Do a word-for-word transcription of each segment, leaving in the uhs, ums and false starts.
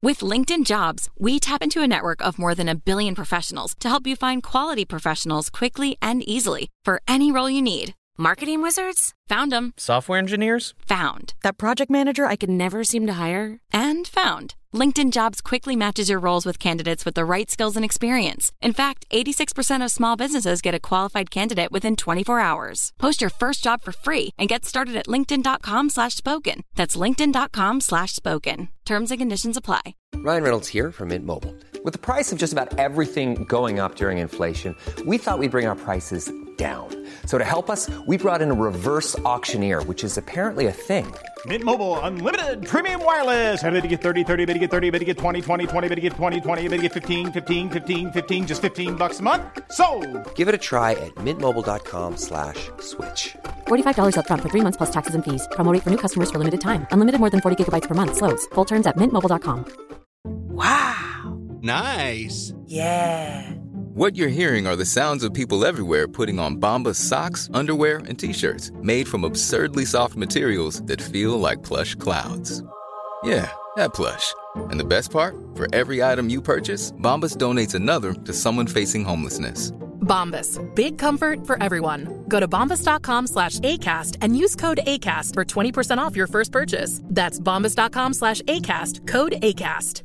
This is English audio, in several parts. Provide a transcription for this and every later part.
With LinkedIn Jobs, we tap into a network of more than a billion professionals to help you find quality professionals quickly and easily for any role you need. Marketing wizards? Found them. Software engineers? Found. That project manager I could never seem to hire? And found. LinkedIn Jobs quickly matches your roles with candidates with the right skills and experience. In fact, eighty-six percent of small businesses get a qualified candidate within twenty-four hours. Post your first job for free and get started at linkedin.com slash spoken. That's linkedin.com slash spoken. Terms and conditions apply. Ryan Reynolds here from Mint Mobile. With the price of just about everything going up during inflation, we thought we'd bring our prices down. So to help us, we brought in a reverse auctioneer, which is apparently a thing. Mint Mobile Unlimited Premium Wireless. How to get thirty, thirty, how to get thirty, how to get twenty, twenty, twenty, how to get twenty, twenty, how to get fifteen, fifteen, fifteen, fifteen, just fifteen bucks a month? Sold! Give it a try at mintmobile.com slash switch. forty-five dollars up front for three months plus taxes and fees. Promo rate for new customers for limited time. Unlimited more than forty gigabytes per month. Slows full terms at mint mobile dot com. Wow. Nice. Yeah. What you're hearing are the sounds of people everywhere putting on Bombas socks, underwear, and T-shirts made from absurdly soft materials that feel like plush clouds. Yeah, that plush. And the best part? For every item you purchase, Bombas donates another to someone facing homelessness. Bombas. Big comfort for everyone. Go to bombas.com slash ACAST and use code ACAST for twenty percent off your first purchase. That's bombas.com slash ACAST. Code ACAST.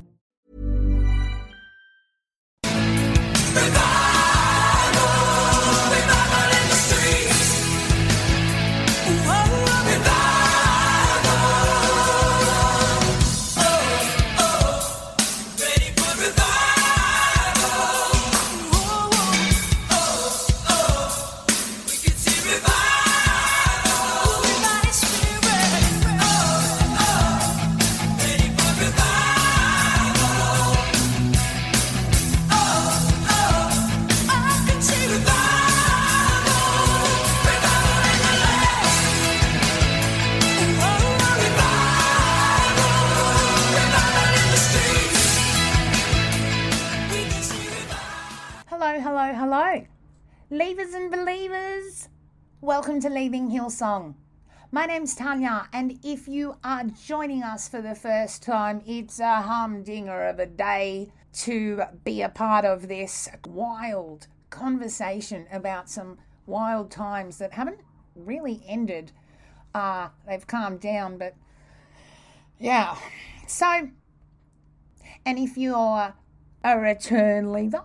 Hello, hello, Leavers and believers. Welcome to Leaving Hillsong. My name's Tanya, and if you are joining us for the first time, it's a humdinger of a day to be a part of this wild conversation about some wild times that haven't really ended. Uh, they've calmed down, but yeah. So, and if you're a return leaver,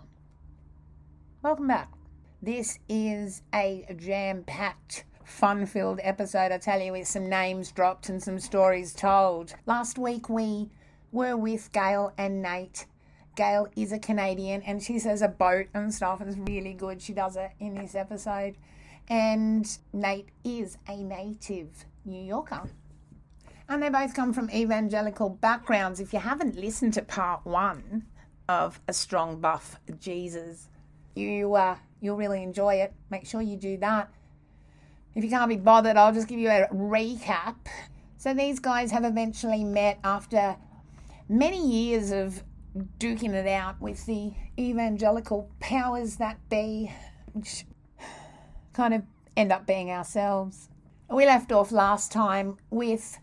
welcome back. This is a jam-packed, fun-filled episode, I tell you, with some names dropped and some stories told. Last week we were with Gail and Nate. Gail is a Canadian and she says a boat and stuff, and it's really good. She does it in this episode. And Nate is a native New Yorker. And they both come from evangelical backgrounds. If you haven't listened to part one of A Strong Buff Jesus, you, uh, you'll really enjoy it. Make sure you do that. If you can't be bothered, I'll just give you a recap. So these guys have eventually met after many years of duking it out with the evangelical powers that be, which kind of end up being ourselves. We left off last time with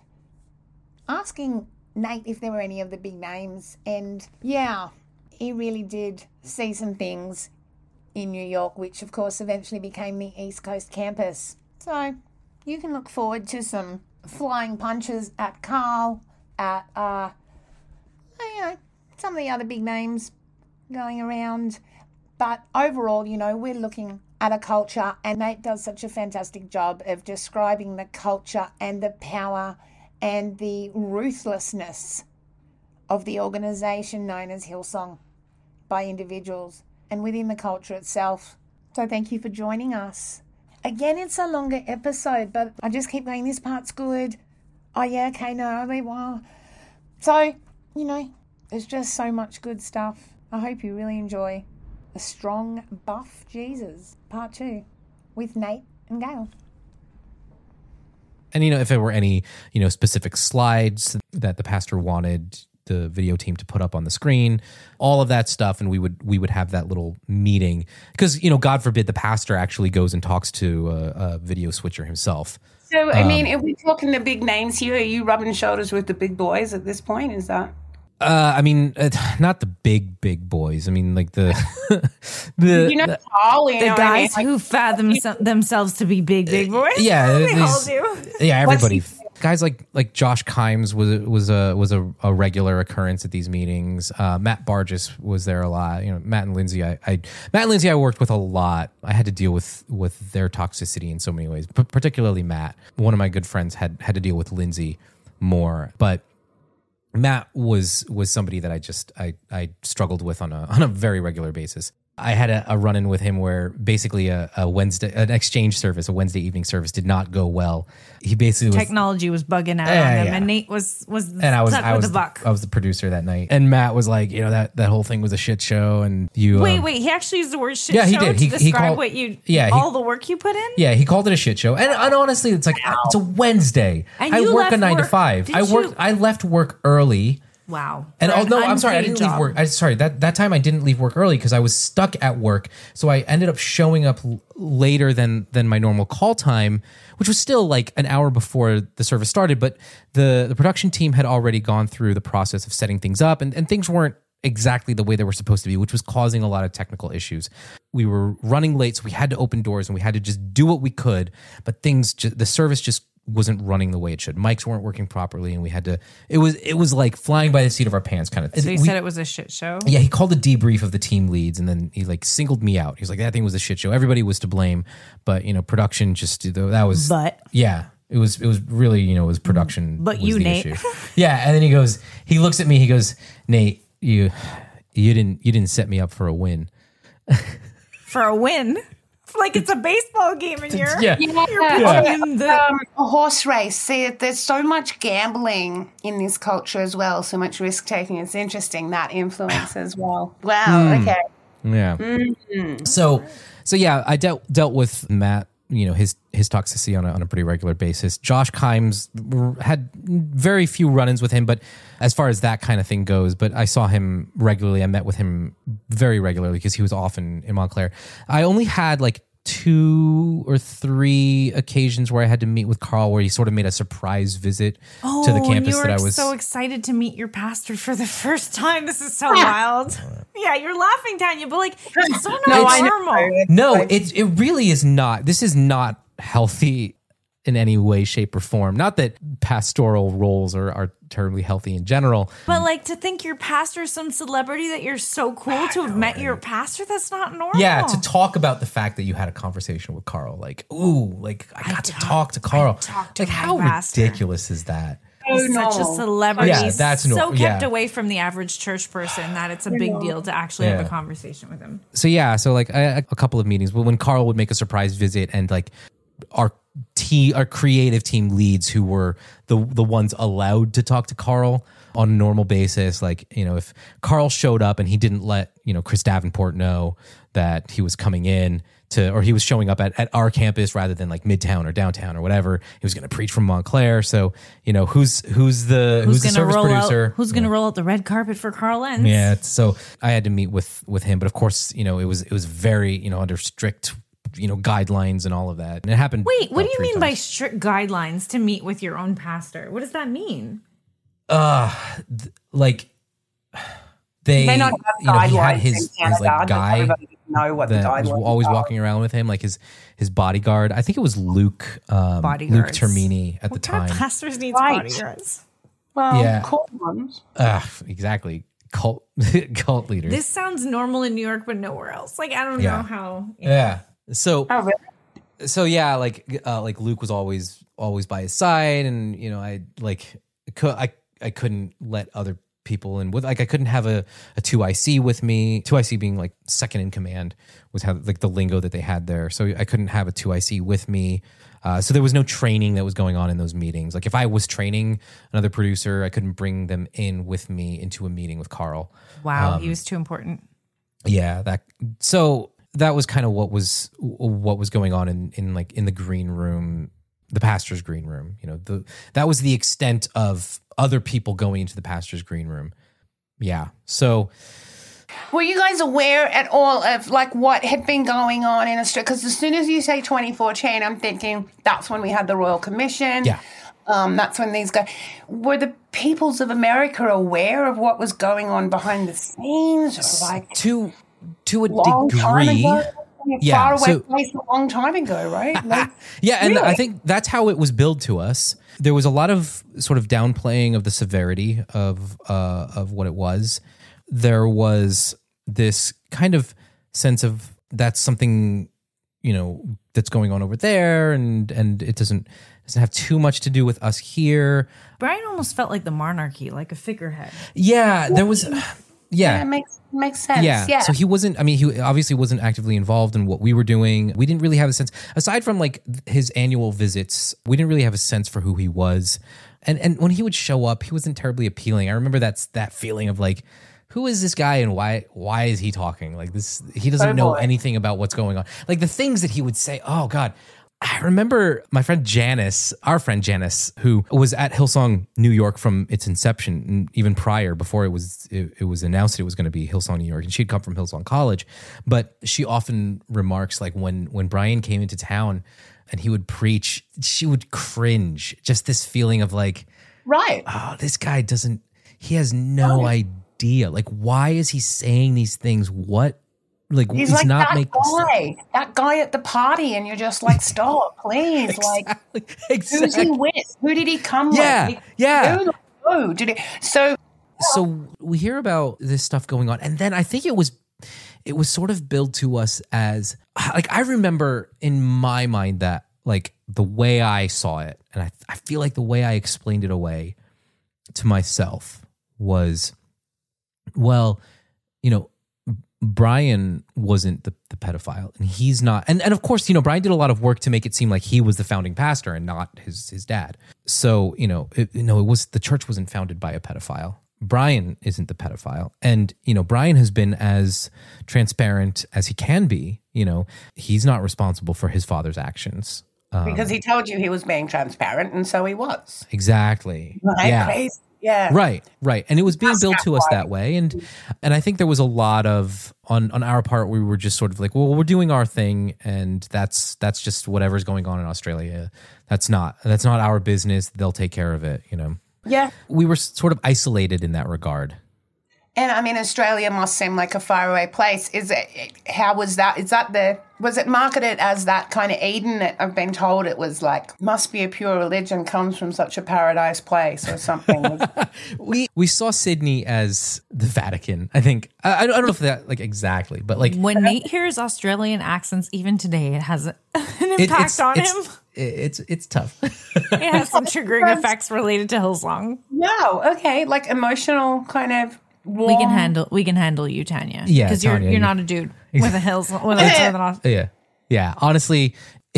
asking Nate if there were any of the big names, and yeah, he really did see some things in New York, which of course eventually became the East Coast campus. So you can look forward to some flying punches at Carl, at uh, you know, some of the other big names going around. But overall, you know, we're looking at a culture, and Nate does such a fantastic job of describing the culture and the power and the ruthlessness of the organisation known as Hillsong by individuals and within the culture itself. So thank you for joining us. Again, it's a longer episode, but I just keep going, this part's good. Oh yeah, okay, no, I mean, well. So, you know, there's just so much good stuff. I hope you really enjoy A Strong Buff Jesus, part two, with Nate and Gail. And, you know, if there were any, you know, specific slides that the pastor wanted the video team to put up on the screen, all of that stuff, and we would we would have that little meeting, because, you know, God forbid the pastor actually goes and talks to a, a video switcher himself. So, I um, mean, are we talking the big names here? Are you rubbing shoulders with the big boys at this point? Is that? Uh, I mean, uh, not the big, big boys. I mean, like the the You know, the- Carl, you The know what I mean? guys who fathom some, themselves to be big, big boys. yeah, they all these- do. yeah, everybody. What's Guys like like Josh Kimes was was a was a, a regular occurrence at these meetings. Uh, Matt Barges was there a lot. You know, Matt and Lindsay. I, I Matt and Lindsay I worked with a lot. I had to deal with with their toxicity in so many ways, but particularly Matt. One of my good friends had had to deal with Lindsay more, but Matt was was somebody that I just I I struggled with on a on a very regular basis. I had a, a run-in with him where basically a, a Wednesday, an exchange service, a Wednesday evening service did not go well. He basically was, Technology was bugging out Yeah, on him, yeah. and Nate was was and I was stuck I with was the buck. I was the producer that night, and Matt was like, you know, that that whole thing was a shit show, and you Wait, um, wait. He actually used the word shit Yeah, he show did. to He- he describe called- what you, yeah, he- all the work you put in. yeah, he called it a shit show, and, and honestly, it's like it's a Wednesday. And I you work a left nine to work- five. did I worked. you- I left work early. Wow. And For oh an no, I'm sorry, I unpaid didn't leave job. work. I sorry that that time I didn't leave work early because I was stuck at work. So I ended up showing up l- later than than my normal call time, which was still like an hour before the service started. But the the production team had already gone through the process of setting things up, and, and things weren't exactly the way they were supposed to be, which was causing a lot of technical issues. We were running late, so we had to open doors and we had to just do what we could. But things, ju- the service just wasn't running the way it should. Mics weren't working properly, and we had to. It was it was like flying by the seat of our pants, kind of. So he We- said it was a shit show. yeah, he called a debrief of the team leads, and then he like singled me out. He was like, "That thing was a shit show. Everybody was to blame, but you know, production just that was." But yeah, it was it was really you know it was production. But was you, the Nate. issue. Yeah, and then he goes, he looks at me, he goes, "Nate, you you didn't you didn't set me up for a win." for a win, like it's a baseball game, and you're Yeah. you're Yeah. playing the. Um, a horse race. See, there's so much gambling in this culture as well, so much risk taking. It's interesting that influence as well. Wow. Hmm. Okay. Yeah. So, so yeah, I dealt dealt with Matt. You know, his his toxicity on a, on a pretty regular basis. Josh Kimes r- had very few run-ins with him, but as far as that kind of thing goes, but I saw him regularly. I met with him very regularly because he was often in Montclair. I only had like two or three occasions where I had to meet with Carl, where he sort of made a surprise visit Oh, to the and campus you were that I was. so excited to meet your pastor for the first time. This is so wild. Yeah, you're laughing, Tanya, but like it's so No, not I know. normal. No, it it really is not. This is not healthy in any way, shape, or form. Not that pastoral roles are, are terribly healthy in general. But like to think your pastor's some celebrity that you're so cool to have met your pastor, that's not normal. Yeah, to talk about the fact that you had a conversation with Carl, like, ooh, like I got to talk- talk to Carl. I talked to Like, my how pastor. ridiculous is that? He's such a normal. celebrity. Yeah, that's so nor- kept yeah. away from the average church person that it's a big deal to actually have Yeah. a conversation with him. So yeah, so like I, a couple of meetings, but when Carl would make a surprise visit, and like our team, our creative team leads, who were the the ones allowed to talk to Carl on a normal basis, like you know, if Carl showed up and he didn't let you know Chris Davenport know that he was coming in to, or he was showing up at, at our campus rather than like Midtown or downtown or whatever, he was going to preach from Montclair. So you know, who's who's the who's, the gonna service roll producer? out? Who's gonna roll out the red carpet for Carl Lenz? Yeah, it's- so I had to meet with with him, but of course, you know, it was it was very you know under strict you know guidelines and all of that, and it happened. Wait, what about do you three mean by times. strict guidelines to meet with your own pastor? What does that mean? uh th- like they They not have you know he had guidelines his, in his Canada. like Just guy everybody know what the that was guidelines always are. walking around with him, like his his bodyguard. I think it was Luke um, Luke Bodyguards. Termini at What the kind time. of pastors needs Right. bodyguards? Well, Yeah. cool ones. Ugh, exactly, cult cult leaders. This sounds normal in New York, but nowhere else. Like I don't Yeah. know how. yeah. So Oh, really? so yeah, like uh, like Luke was always always by his side, and you know I like cou- I I couldn't let other people in with like I couldn't have a a two I C with me. two I C being like second in command was how like the lingo that they had there. So I couldn't have a two I C with me. Uh, so there was no training that was going on in those meetings. Like if I was training another producer, I couldn't bring them in with me into a meeting with Carl. Wow, Um, he was too important. Yeah, that so that was kind of what was what was going on in in like in the green room, the pastor's green room. You know, the that was the extent of other people going into the pastor's green room. Yeah. So Were you guys aware at all of like what had been going on in Australia? Because as soon as you say twenty fourteen, I'm thinking that's when we had the Royal Commission. Yeah. Um, that's when these guys were the peoples of America aware of what was going on behind the scenes, or like to to a long time degree. ago? Yeah, far away so- place a long time ago, right? Like, Yeah, and really? I think that's how it was billed to us. There was a lot of sort of downplaying of the severity of uh, of what it was. There was this kind of sense of that's something, you know, that's going on over there, and and it doesn't doesn't have too much to do with us here. Brian almost felt like the monarchy, like a figurehead. Yeah, there was. yeah, Yeah, it makes makes sense. Yeah. Yeah. So he wasn't, I mean, he obviously wasn't actively involved in what we were doing. We didn't really have a sense, aside from like his annual visits, we didn't really have a sense for who he was. And and when he would show up, he wasn't terribly appealing. I remember that's that feeling of like, who is this guy and why why is he talking? Like this, he doesn't Oh, know boy. anything about what's going on. Like the things that he would say, oh God. I remember my friend Janice, our friend Janice, who was at Hillsong New York from its inception, and even prior, before it was it, it was announced it was going to be Hillsong New York, and she'd come from Hillsong College. But she often remarks, like when when Brian came into town and he would preach, she would cringe. Just this feeling of like, right. oh, this guy doesn't, he has no idea. Like, why is he saying these things? What? Like, He's, he's like not that making guy, that guy at the party, and you're just like, stop, please. Like, exactly. who's he with? Who did he come Yeah, with? yeah. Who, who did he? So, So we hear about this stuff going on, and then I think it was it was sort of billed to us as like, I remember in my mind that like the way I saw it, and I, I feel like the way I explained it away to myself was, well, you know, Brian wasn't the, the pedophile, and he's not. And, and of course, you know, Brian did a lot of work to make it seem like he was the founding pastor and not his his dad. So, you know, it, you know, it was, the church wasn't founded by a pedophile. Brian isn't the pedophile. And, you know, Brian has been as transparent as he can be. You know, he's not responsible for his father's actions. Um, because he told you he was being transparent, and so he was. Exactly. Right? Yeah. Crazy. Yeah. Right, right. And it was being That's built not to us right. that way. And and I think there was a lot of on on our part, we were just sort of like, well, we're doing our thing, and that's that's just whatever's going on in Australia. That's not that's not our business. They'll take care of it, you know. Yeah. We were sort of isolated in that regard. And I mean, Australia must seem like a faraway place. Is it? How was that? Is that the? Was it marketed as that kind of Eden that I've been told it was like must be a pure religion, comes from such a paradise place or something? we we saw Sydney as the Vatican. I think I, I don't know if that like exactly, but like When Nate hears Australian accents, even today, it has an it- impact it's, on it's, him. It's it's tough. It has some triggering effects related to Hillsong. Wow. Okay. Like emotional kind of. Warm. We can handle. We can handle you, Tanya. Yeah, because you're Tanya, you're you- not a dude with a hills with a, with an Aus- Yeah. Yeah. Honestly,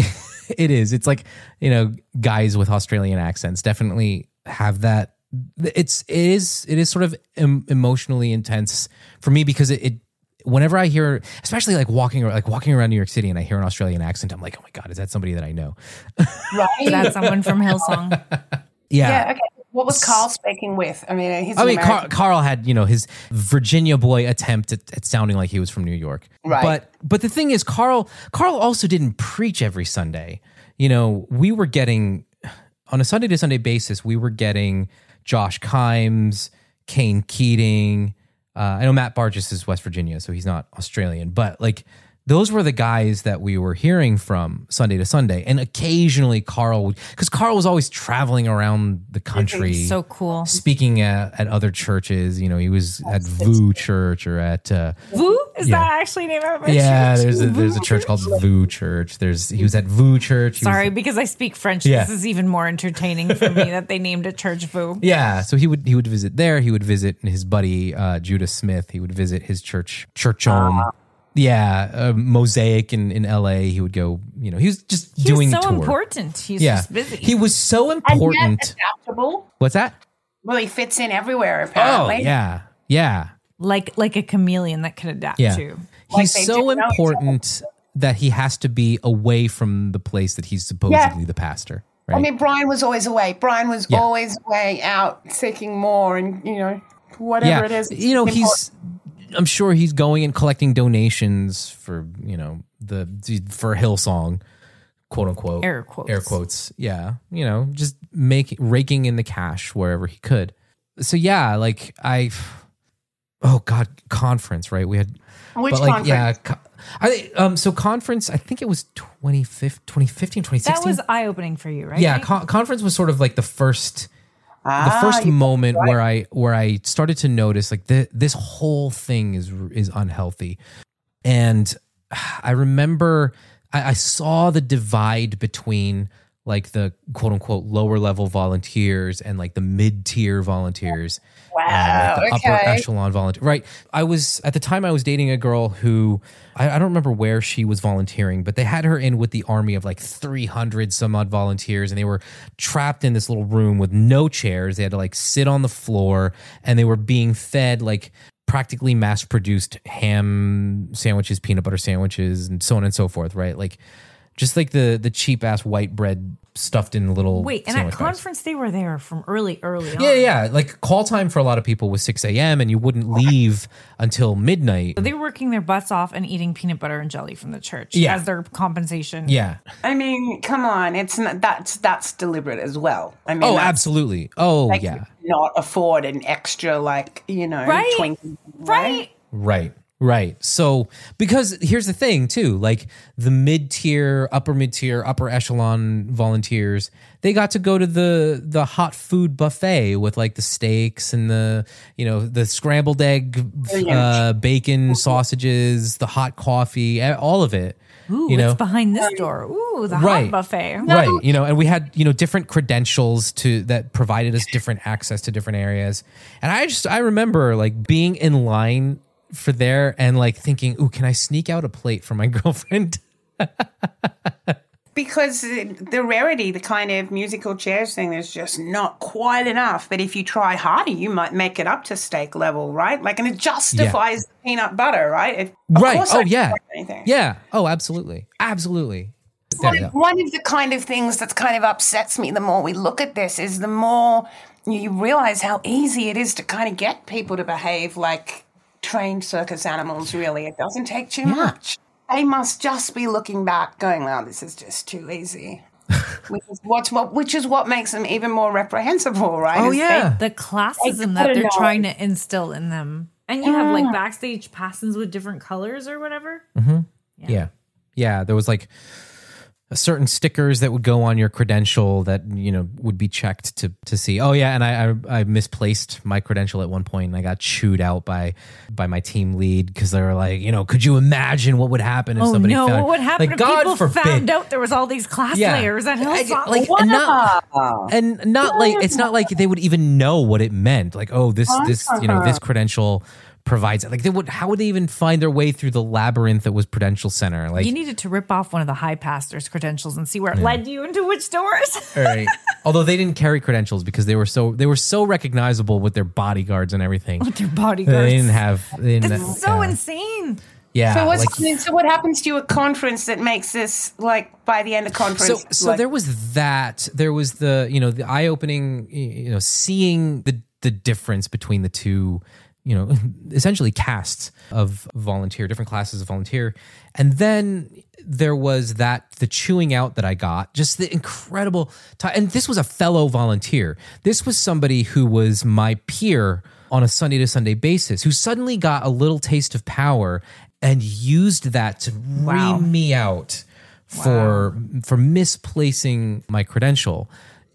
it is. It's like, you know, guys with Australian accents definitely have that. It's, it is, it is sort of em- emotionally intense for me because it, it, whenever I hear, especially like walking, like walking around New York City and I hear an Australian accent, I'm like, oh my God, is that somebody that I know? Right. That's someone from Hillsong. Yeah. Yeah. Okay. What was Carl speaking with? I mean, he's. I an mean, Car- American. Carl had, you know, his Virginia boy attempt at, at sounding like he was from New York. Right. But but the thing is, Carl Carl also didn't preach every Sunday. You know, we were getting on a Sunday to Sunday basis. We were getting Josh Kimes, Kane Keating. Uh, I know Matt Barges is West Virginia, so he's not Australian. But like, those were the guys that we were hearing from Sunday to Sunday. And occasionally Carl would, because Carl was always traveling around the country. So cool. Speaking at, at other churches. You know, he was at V U Church or at... Uh, Voo? Is Yeah. that actually name of a yeah, church? there's a, there's a church called V U Church. There's He was at V U Church. He was- Sorry, because I speak French. Yeah. This is even more entertaining for me that they named a church Voo. Yeah, so he would he would visit there. He would visit his buddy uh, Judah Smith. He would visit his church, Church Home. Uh-huh. Yeah, uh, Mosaic in, in L A. He would go, you know, he was just He's doing so tour. important. He's Yeah, just busy. he was so And important. yet adaptable. What's that? Well, he fits in everywhere. Oh, Apparently. yeah, yeah, like like a chameleon that could adapt yeah. to. Like He's they so do know each important that he has to be away from the place that he's supposedly Yeah. the pastor. Right? I mean, Brian was always away. Brian was Yeah. always away out seeking more, and you know, whatever yeah, it is. you know, important. he's. I'm sure he's going and collecting donations for, you know, the for Hillsong, quote unquote Air quotes. air quotes. Yeah. You know, just making, raking in the cash wherever he could. So yeah, like I, oh God, conference, right? We had, Which but like, conference? yeah. Co- I, um, so conference, I think it was twenty fifteen, twenty sixteen. That was eye opening for you, right? Yeah. Con- conference was sort of like the first, Ah, the first you- moment right. where I, where I started to notice like the, this whole thing is, is unhealthy. And I remember I, I saw the divide between like the quote unquote lower level volunteers and like the mid tier volunteers. Wow, and, like, the upper okay. echelon volunteer. Right. I was at the time I was dating a girl who I, I don't remember where she was volunteering, but they had her in with the army of like three hundred some odd volunteers, and they were trapped in this little room with no chairs. They had to like sit on the floor, and they were being fed like practically mass produced ham sandwiches, peanut butter sandwiches, and so on and so forth. Right. Like just like the, the cheap ass white bread stuffed in little Wait, and sandwich at bags. conference they were there from early, early on. Yeah, yeah. Like call time for a lot of people was six a.m. and you wouldn't leave until midnight. So they were working their butts off and eating peanut butter and jelly from the church Yeah. as their compensation. Yeah. I mean, come on, it's not, that's that's deliberate as well. I mean, Oh, that's, absolutely. Oh, like, yeah. not afford an extra, like, you know, Right. Twinkie, Right. Right. Right. So, because here's the thing too, like the mid-tier, upper mid-tier, upper echelon volunteers, they got to go to the the hot food buffet with like the steaks and the, you know, the scrambled egg, uh, bacon, sausages, the hot coffee, all of it. Ooh, you know? it's behind this door. Ooh, the Right. hot buffet. Right. You know, and we had, you know, different credentials to that provided us different access to different areas. And I just, I remember like being in line for there and like thinking, ooh, can I sneak out a plate for my girlfriend? Because the rarity, the kind of musical chairs thing, there's just not quite enough. But if you try harder, you might make it up to steak level, right? Like, and it justifies the peanut butter, right? It, of Right. course Oh, I yeah. don't like anything. Yeah. Oh, absolutely. Absolutely. Yeah, One, yeah. one of the kind of things that's kind of upsets me the more we look at this is the more you realize how easy it is to kind of get people to behave like trained circus animals, really. It doesn't take too much. They must just be looking back going, wow, this is just too easy. which, is what's, what, which is what makes them even more reprehensible, right? Oh, Is yeah. The classism They that gotta they're know. trying to instill in them. And you have like backstage passings with different colors or whatever. Yeah. Yeah. There was like certain stickers that would go on your credential that, you know, would be checked to to see. Oh yeah, and I I, I misplaced my credential at one point and I got chewed out by by my team lead because they were like, you know, could you imagine what would happen if Oh somebody no, found what would happen like if God people forbid. found out there was all these class Yeah. layers at I- Hillsong? like and not and not like it's not like they would even know what it meant. Like, oh, this this you know this credential provides it. Like they would how would they even find their way through the labyrinth that was Prudential Center? Like You needed to rip off one of the high pastors' credentials and see where it led you into which doors. all right. Although they didn't carry credentials because they were so they were so recognizable with their bodyguards and everything. With their bodyguards. They didn't have. They didn't, It's so yeah. insane. Yeah. So what's like- so what happens to you at conference that makes this like by the end of conference? so so like, there was that. There was the you know the eye opening. You know, seeing the the difference between the two. You know, essentially casts of volunteer, different classes of volunteer. And then there was that, the chewing out that I got, just the incredible time. And this was a fellow volunteer. This was somebody who was my peer on a Sunday to Sunday basis, who suddenly got a little taste of power and used that to Wow. ream me out for, for misplacing my credential.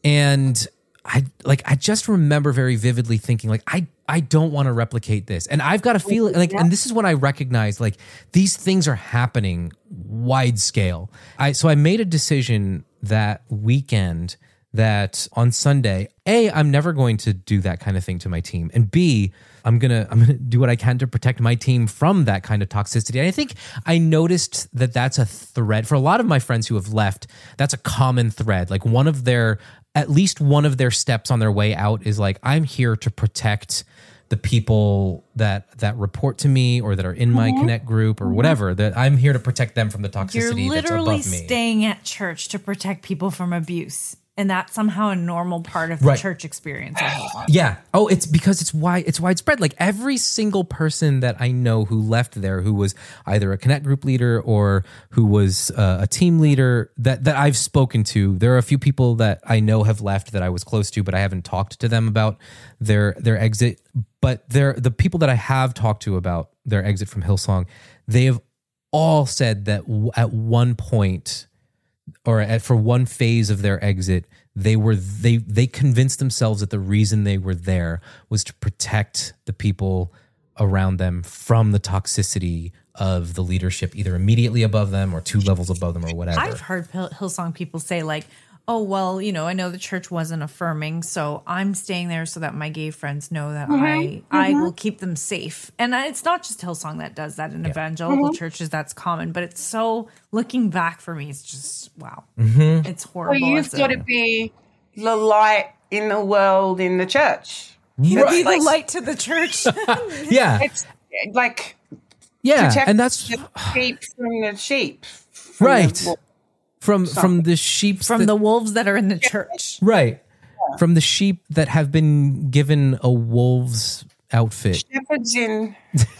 And I like I just remember very vividly thinking like I I don't want to replicate this. And I've got a feeling like and this is when I recognized like these things are happening wide scale. I so I made a decision that weekend that on Sunday, A, I'm never going to do that kind of thing to my team. And B, I'm going to I'm going to do what I can to protect my team from that kind of toxicity. And I think I noticed that that's a thread for a lot of my friends who have left. That's a common thread. Like one of their at least one of their steps on their way out is like, I'm here to protect the people that that report to me or that are in my Connect group or whatever, that I'm here to protect them from the You're toxicity that's literally above me. staying at church to protect people from abuse. and that's somehow a normal part of the Right. church experience. at Hillsong. Yeah. Oh, it's because it's wide. It's widespread. Like every single person that I know who left there, who was either a Connect group leader or who was uh, a team leader that that I've spoken to. There are a few people that I know have left that I was close to, but I haven't talked to them about their their exit. But they're the people that I have talked to about their exit from Hillsong. They have all said that w- at one point, or at, for one phase of their exit, they were they they convinced themselves that the reason they were there was to protect the people around them from the toxicity of the leadership, either immediately above them or two levels above them or whatever. I've heard Hill- Hillsong people say like, oh, well, you know, I know the church wasn't affirming, so I'm staying there so that my gay friends know that Mm-hmm. I I will keep them safe. And I, it's not just Hillsong that does that in Yeah. evangelical Mm-hmm. churches, that's common. But it's so, looking back for me, it's just, wow. Mm-hmm. It's horrible. Well, you've It's a- got to be the light in the world in the church. be It's the like- light to the church. Yeah, It's like yeah, protect and that's the sheep from the sheep. From right the- from from the sheep From the wolves that are in the church. right from the sheep that have been given a wolf's outfit. shepherds in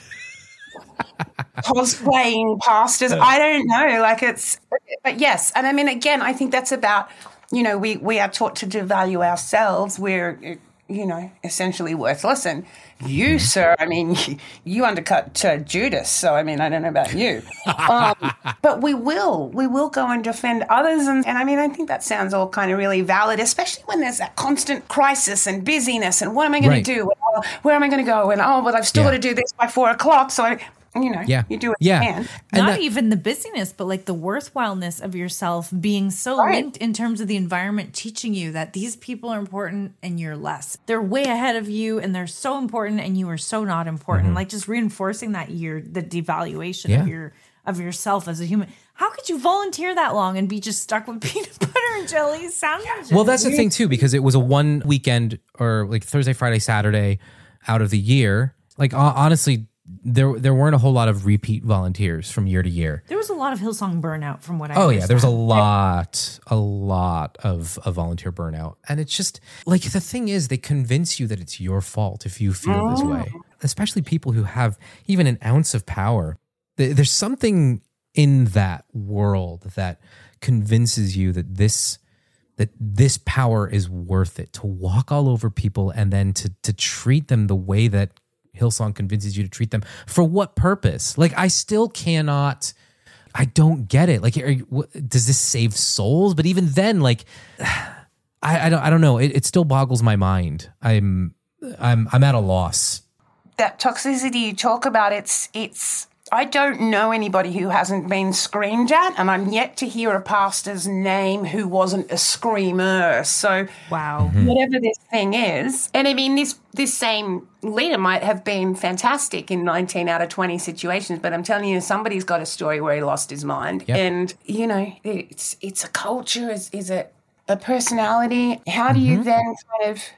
cosplaying pastors. I don't know. Like it's, but yes. And I mean, again, I think that's about, you know, we, we are taught to devalue ourselves. We're, you know, essentially worthless. And you, sir, I mean, you undercut uh, Judas. So, I mean, I don't know about you. Um, but we will, we will go and defend others. And, and I mean, I think that sounds all kind of really valid, especially when there's that constant crisis and busyness. And what am I going Right. to do? And, oh, where am I going to go? And, oh, but I've still Yeah. got to do this by four o'clock. So, I, you know, Yeah. you do what Yeah. you can. And Not that- even the busyness, but like the worthwhileness of yourself being so Right. linked in terms of the environment teaching you that these people are important and you're less. They're way ahead of you and they're so important and you are so not important. Like just reinforcing that you're the devaluation Mm-hmm. Yeah. of your of yourself as a human. How could you volunteer that long and be just stuck with peanut butter and jelly sandwiches? Well, that's the thing too, because it was a one weekend or like Thursday, Friday, Saturday out of the year. Like uh, honestly, there there weren't a whole lot of repeat volunteers from year to year. There was a lot of Hillsong burnout from what I Oh yeah, there was a understand. lot, a lot of, of volunteer burnout, and it's just like the thing is they convince you that it's your fault if you feel this way. Especially people who have even an ounce of power. There- There's something in that world that convinces you that this that this power is worth it, to walk all over people and then to to treat them the way that Hillsong convinces you to treat them. For what purpose? Like, I still cannot, I don't get it. Like, are you, what, does this save souls? But even then, like, I, I don't, I don't know. It, it still boggles my mind. I'm, I'm, I'm at a loss. That toxicity you talk about, it's, it's, I don't know anybody who hasn't been screamed at, and I'm yet to hear a pastor's name who wasn't a screamer. So, Wow. whatever this thing is, and I mean, this this same leader might have been fantastic in nineteen out of twenty situations, but I'm telling you, somebody's got a story where he lost his mind, Yep. and you know, it's it's a culture, is is it a personality? How do you then kind of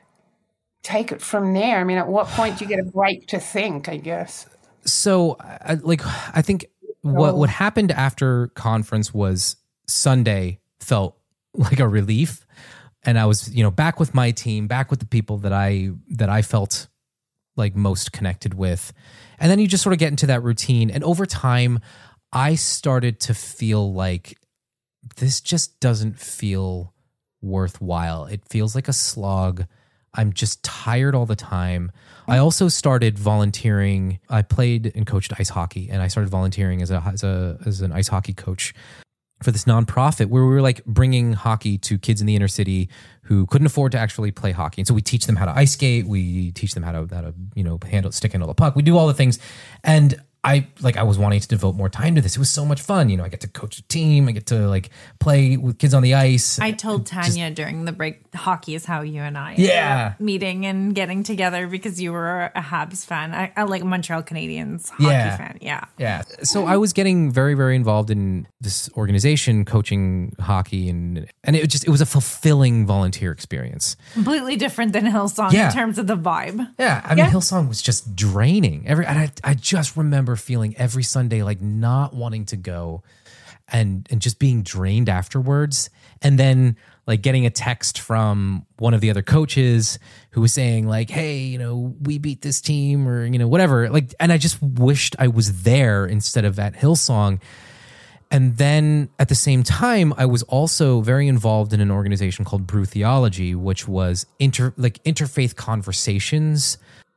take it from there? I mean, at what point do you get a break to think? I guess. So, I, like, I think what what happened after conference was Sunday felt like a relief, and I was, you know, back with my team, back with the people that I that I felt like most connected with, and then you just sort of get into that routine, and over time, I started to feel like this just doesn't feel worthwhile. It feels like a slog. I'm just tired all the time. I also started volunteering. I played and coached ice hockey, and I started volunteering as a as a as an ice hockey coach for this nonprofit where we were like bringing hockey to kids in the inner city who couldn't afford to actually play hockey. And so we teach them how to ice skate. We teach them how to how to you know handle stick handle the puck. We do all the things, and I like I was wanting to devote more time to this. It was so much fun. You know, I get to coach a team. I get to like play with kids on the ice. I told Tanya during the break, hockey is how you and I Yeah. ended up meeting and getting together because you were a Habs fan. I, I like Montreal Canadiens hockey Yeah. fan. Yeah. Yeah. So I was getting very, very involved in this organization, coaching hockey, and and it just it was a fulfilling volunteer experience. Completely different than Hillsong Yeah. in terms of the vibe. Yeah, I mean, Hillsong was just draining. Every and I, I just remember feeling every Sunday like not wanting to go, and and just being drained afterwards. And then like getting a text from one of the other coaches who was saying like, hey, you know, we beat this team or, you know, whatever. Like, and I just wished I was there instead of at Hillsong. And then at the same time, I was also very involved in an organization called Brew Theology, which was inter like interfaith conversations.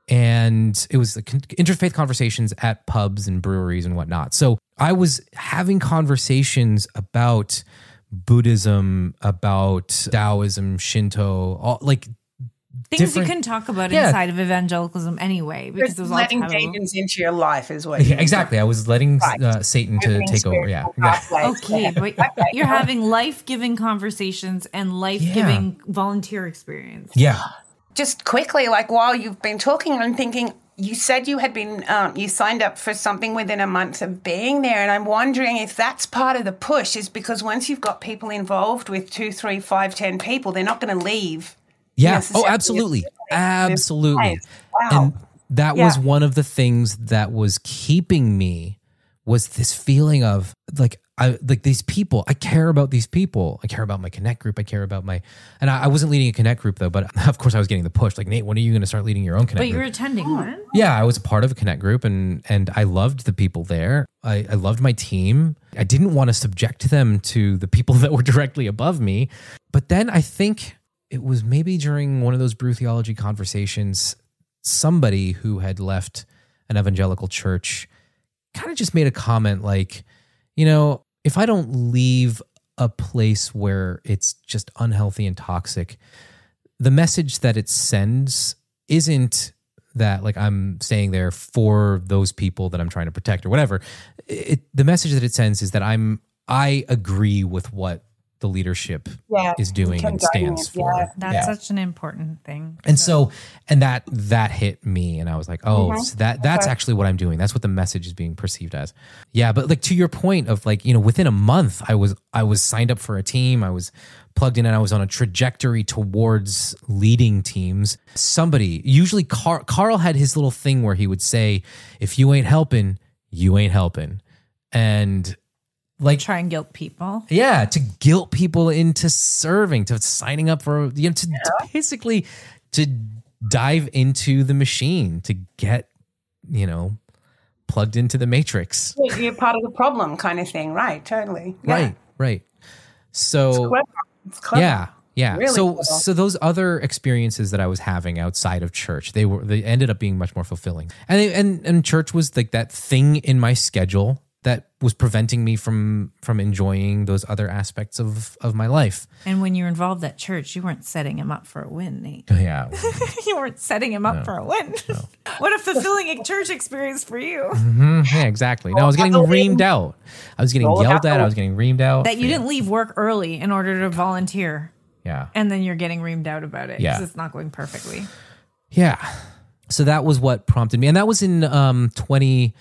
And it was the interfaith conversations at pubs and breweries and whatnot. So I was having conversations about Buddhism, about Taoism, Shinto, all like things you can talk about yeah. inside of evangelicalism anyway, because it was all letting taboo. demons into your life is what. Yeah, exactly. I was letting right. uh, Satan to Opening take over. Yeah. Okay, but you're having life-giving conversations and life-giving yeah. volunteer experience. Yeah. Just quickly, like while you've been talking, I'm thinking. You said you had been, um, you signed up for something within a month of being there. And I'm wondering if that's part of the push, is because once you've got people involved with two, three, five, ten people, they're not going to leave. Yeah. Oh, absolutely. Absolutely. Wow. And that Yeah. was one of the things that was keeping me, was this feeling of like, I like these people, I care about these people. I care about my Connect group. I care about my, and I, I wasn't leading a Connect group though, but of course I was getting the push. Like, Nate, when are you going to start leading your own Connect But group? you were attending one? Yeah, I was a part of a Connect group, and and I loved the people there. I, I loved my team. I didn't want to subject them to the people that were directly above me. But then I think it was maybe during one of those Brew Theology conversations, somebody who had left an evangelical church kind of just made a comment like, you know, if I don't leave a place where it's just unhealthy and toxic, the message that it sends isn't that like I'm staying there for those people that I'm trying to protect or whatever. It, the message that it sends is that I'm I agree with what the leadership yeah. is doing and stands for. Yeah. That's Yeah. such an important thing. And so, and that that hit me, and I was like, oh, Mhm. so that that's Okay. actually what I'm doing. That's what the message is being perceived as. Yeah, but like to your point of like, you know, within a month, I was I was signed up for a team. I was plugged in, and I was on a trajectory towards leading teams. Somebody, usually Carl, Carl had his little thing where he would say, if you ain't helping, you ain't helping. And like Try and guilt people. yeah, to guilt people into serving, to signing up for, you know, to to basically to dive into the machine, to get, you know, plugged into the matrix. You're part of the problem kind of thing. Right. Totally. Yeah. Right, right. So It's clever. It's clever. yeah, yeah. Really so clever. so those other experiences that I was having outside of church, they were they ended up being much more fulfilling. And they, and and church was like that thing in my schedule that was preventing me from from enjoying those other aspects of of my life. And when you were involved at church, you weren't setting him up for a win, Nate. Yeah. You weren't setting him up No, for a win. What a fulfilling church experience for you. Mhm. Yeah, exactly. No, I was getting reamed out. I was getting Roll yelled out at. the- I was getting reamed out. That you Yeah. didn't leave work early in order to volunteer. Yeah. And then you're getting reamed out about it Yeah. because it's not going perfectly. Yeah. So that was what prompted me. And that was in um, twenty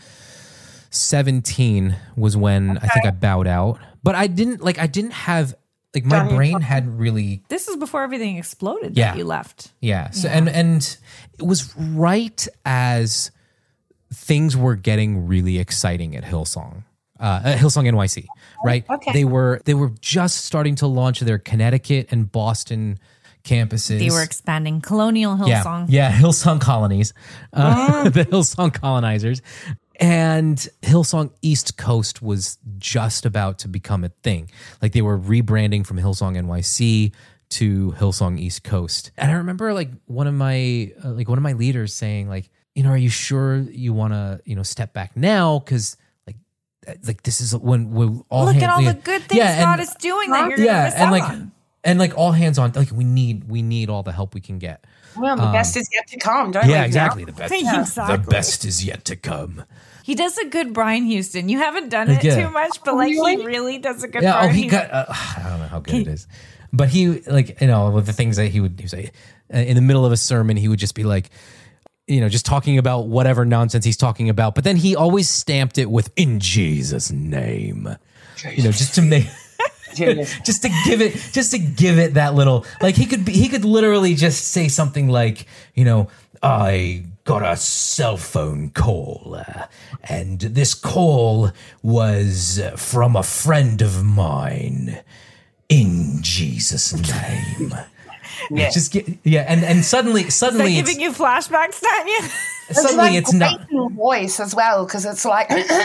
seventeen was when I think I bowed out. But I didn't like I didn't have like my Done your brain part. had really This is before everything exploded Yeah. that you left. yeah. So and and it was right as things were getting really exciting at Hillsong. Uh, at Hillsong N Y C, right? Okay. They were they were just starting to launch their Connecticut and Boston campuses. They were expanding Colonial Hillsong. Yeah, yeah, Hillsong colonies, uh, the Hillsong colonizers, and Hillsong East Coast was just about to become a thing. Like they were rebranding from Hillsong N Y C to Hillsong East Coast. And I remember like one of my uh, like one of my leaders saying like, you know, are you sure you want to you know step back now because like like this is when we all Look hand- at all yeah, the good things yeah, God and- is doing that you're yeah, going to miss and out like on. and like all hands on like we need we need all the help we can get. Well, the Um, best is yet to come, don't we? Yeah, now? exactly. The best, Exactly. the best is yet to come. He does a good Brian Houston. You haven't done it Yeah. too much, but like he Really? really does a good Yeah. Oh, Brian he Houston. got. Uh, I don't know how good it is, but he like you know with the things that he would he would say uh, in the middle of a sermon, he would just be like, you know, just talking about whatever nonsense he's talking about, but then he always stamped it with "in Jesus' name," you know, just to make. just to give it just to give it that little like he could be he could literally just say something like, you know, I got a cell phone call uh, and this call was from a friend of mine. In Jesus' name. Yeah. Just get, yeah, and, and suddenly, suddenly, Is that giving you flashbacks, Tanya? Suddenly, like it's not voice as well because it's like.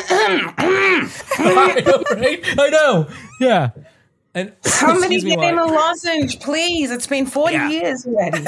I know, right? I know. Yeah. And somebody give him a lozenge, please. It's been forty yeah. years already.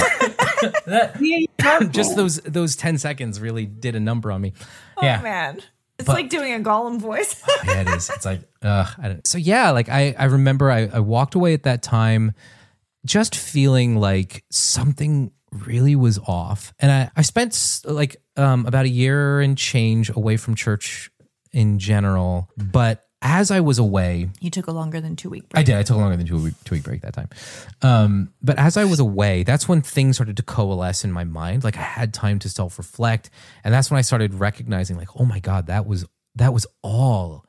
that, just those those ten seconds really did a number on me. Oh, yeah, man. It's but, like doing a Gollum voice. Oh, yeah, it is. It's like, uh, I don't, so yeah, like I, I remember I, I walked away at that time just feeling like something really was off. And I, I spent like um, about a year and change away from church in general. But as I was away... You took a longer than two week break. I did. I took a longer than two week, two week break that time. Um, but as I was away, that's when things started to coalesce in my mind. Like I had time to self-reflect. And that's when I started recognizing like, oh my God, that was that was all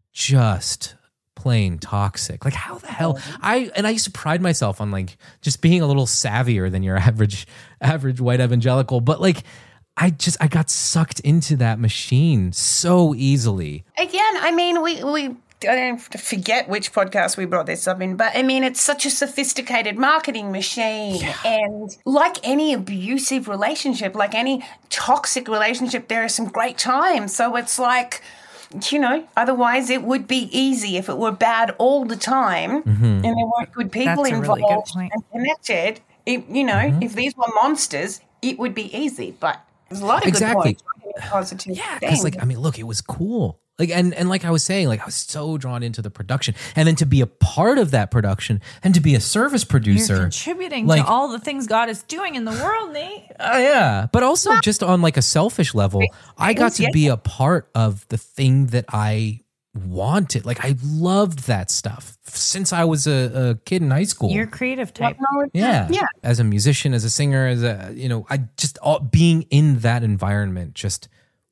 just plain toxic. Like how the hell? I And I used to pride myself on like just being a little savvier than your average average white evangelical. But like... I just, I got sucked into that machine so easily. Again, I mean, we, we, I don't forget which podcast we brought this up in, but I mean, it's such a sophisticated marketing machine. Yeah. And like any abusive relationship, like any toxic relationship, there are some great times. So it's like, you know, otherwise it would be easy if it were bad all the time mm-hmm. and there weren't good people That's involved a really good point. and connected. It, you know, mm-hmm. if these were monsters, it would be easy, but there's a lot of exactly. good points. Positive yeah, because like I mean, look, it was cool. Like and and like I was saying, like I was so drawn into the production, and then to be a part of that production, and to be a service producer, You're contributing like, to all the things God is doing in the world, Nate. Uh, yeah, but also just on like a selfish level, I got to be a part of the thing that I wanted. Like I loved that stuff since I was a, a kid in high school. You're a creative type. Yeah. Yeah. As a musician, as a singer, as a, you know, I just, all, being in that environment just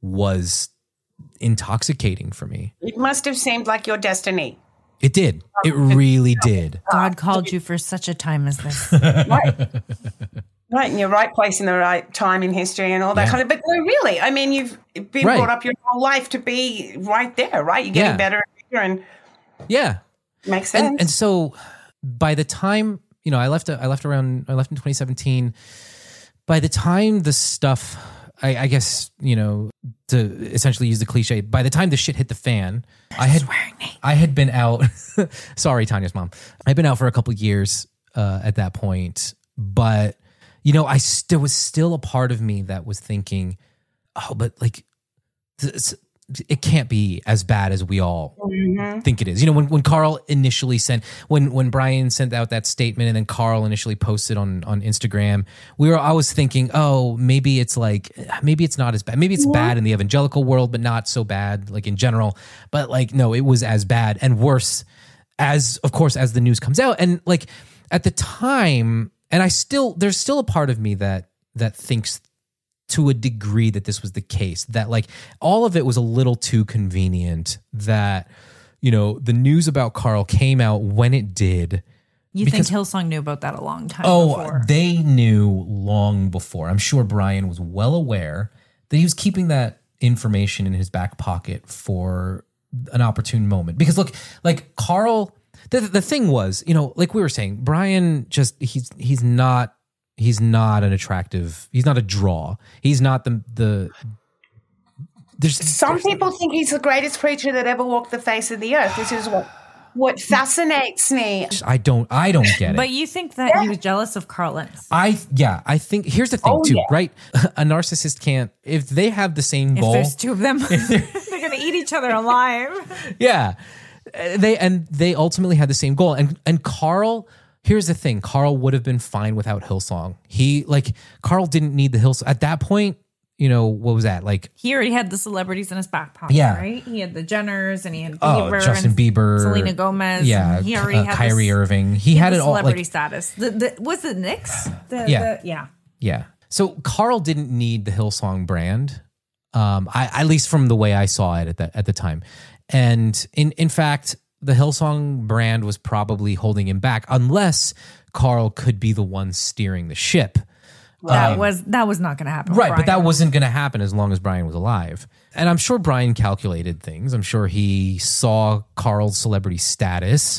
was intoxicating for me. It must have seemed like your destiny. It did. It really did. God called you for such a time as this. Right. Right, in your right place in the right time in history and all that yeah. kind of, but no, really, I mean, you've been right. brought up your whole life to be right there, right? You're getting yeah. better and better and yeah. Makes sense. And, and so by the time, you know, I left, I left around, I left in twenty seventeen. By the time the stuff, I, I guess, you know, to essentially use the cliche, by the time the shit hit the fan, I had, I had been out, sorry, Tanya's mom. I'd been out for a couple of years uh, at that point, but you know, I still was still a part of me that was thinking, oh, but like, this, it can't be as bad as we all mm-hmm. think it is. You know, when, when Carl initially sent, when when Brian sent out that statement and then Carl initially posted on, on Instagram, we were, I was thinking, oh, maybe it's like, maybe it's not as bad. Maybe it's yeah. bad in the evangelical world, but not so bad like in general. But like, no, it was as bad and worse as, of course, as the news comes out. And like at the time, and I still, there's still a part of me that that thinks to a degree that this was the case, that like all of it was a little too convenient, that, you know, the news about Carl came out when it did. You because, think Hillsong knew about that a long time oh, before? Oh, they knew long before. I'm sure Brian was well aware that he was keeping that information in his back pocket for an opportune moment. Because look, like Carl... The the thing was, you know, like we were saying, Brian just he's he's not he's not an attractive, he's not a draw. He's not the the there's some there's people think he's the greatest preacher that ever walked the face of the earth. This is what what fascinates me. I don't I don't get it. But you think that yeah. he was jealous of Carl Lentz. I yeah, I think here's the thing oh, too, yeah. right? A narcissist can't, if they have the same goal. If there's two of them, they're, they're gonna eat each other alive. Yeah. They and they ultimately had the same goal. And and Carl, here's the thing, Carl would have been fine without Hillsong. He like Carl didn't need the Hillsong at that point. You know, what was that like? He already had the celebrities in his back pocket, yeah. right? He had the Jenners and he had oh, Bieber, Justin and Bieber, Selena Gomez. Yeah, he already uh, had Kyrie this, Irving. He, he had, had it all. Celebrity like, status. The, the, was it Knicks? The, yeah, the, yeah, yeah. So Carl didn't need the Hillsong brand, um, I, at least from the way I saw it at the at the time. And in in fact, the Hillsong brand was probably holding him back, unless Carl could be the one steering the ship. That Um, was that was not going to happen. with Right, but that Brian. wasn't going to happen as long as Brian was alive. And I'm sure Brian calculated things. I'm sure he saw Carl's celebrity status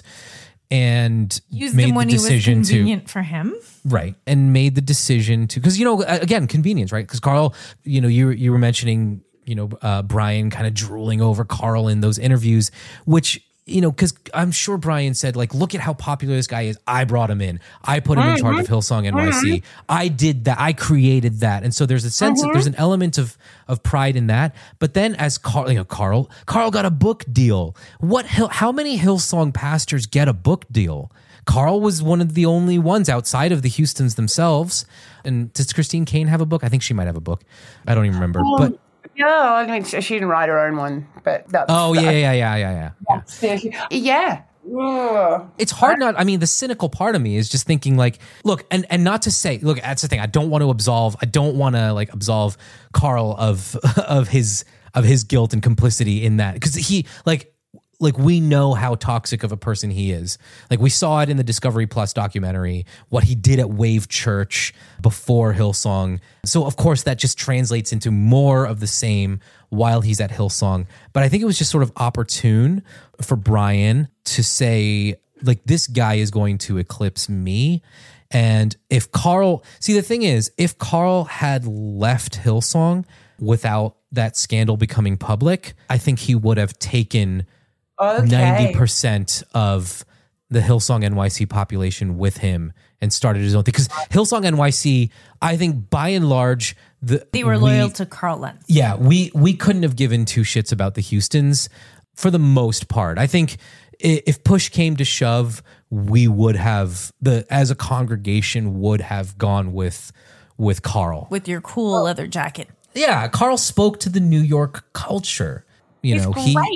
and used made him when the he was decision to convenient for him. right and made the decision to because you know again convenience, right? Because Carl, you know, you you were mentioning you know uh, Brian kind of drooling over Carl in those interviews, which. You know, because I'm sure Brian said, like, look at how popular this guy is. I brought him in. I put him in charge of Hillsong N Y C. I did that. I created that. And so there's a sense, of, there's an element of of pride in that. But then as Carl, you know, Carl, Carl got a book deal. What? Hill, how many Hillsong pastors get a book deal? Carl was one of the only ones outside of the Houstons themselves. And does Christine Kane have a book? I think she might have a book. I don't even remember. Um, but yeah, I mean, she didn't write her own one, but that's, oh yeah, yeah, yeah, yeah, yeah. yeah, yeah. Ugh. It's hard not. I mean, the cynical part of me is just thinking, like, look, and and not to say, look, that's the thing. I don't want to absolve. I don't want to like absolve Carl of of his of his guilt and complicity in that because he like. Like we know how toxic of a person he is. Like we saw it in the Discovery Plus documentary, what he did at Wave Church before Hillsong. So of course that just translates into more of the same while he's at Hillsong. But I think it was just sort of opportune for Brian to say, like, this guy is going to eclipse me. And if Carl, see the thing is, if Carl had left Hillsong without that scandal becoming public, I think he would have taken Okay. ninety percent of the Hillsong N Y C population with him and started his own thing. Because Hillsong N Y C, I think by and large, the, They were we, loyal to Carl Lentz. Yeah, we we couldn't have given two shits about the Houstons for the most part. I think i- if push came to shove, we would have, the as a congregation, would have gone with with Carl. With your cool leather jacket. Yeah, Carl spoke to the New York culture. You He's know, he great.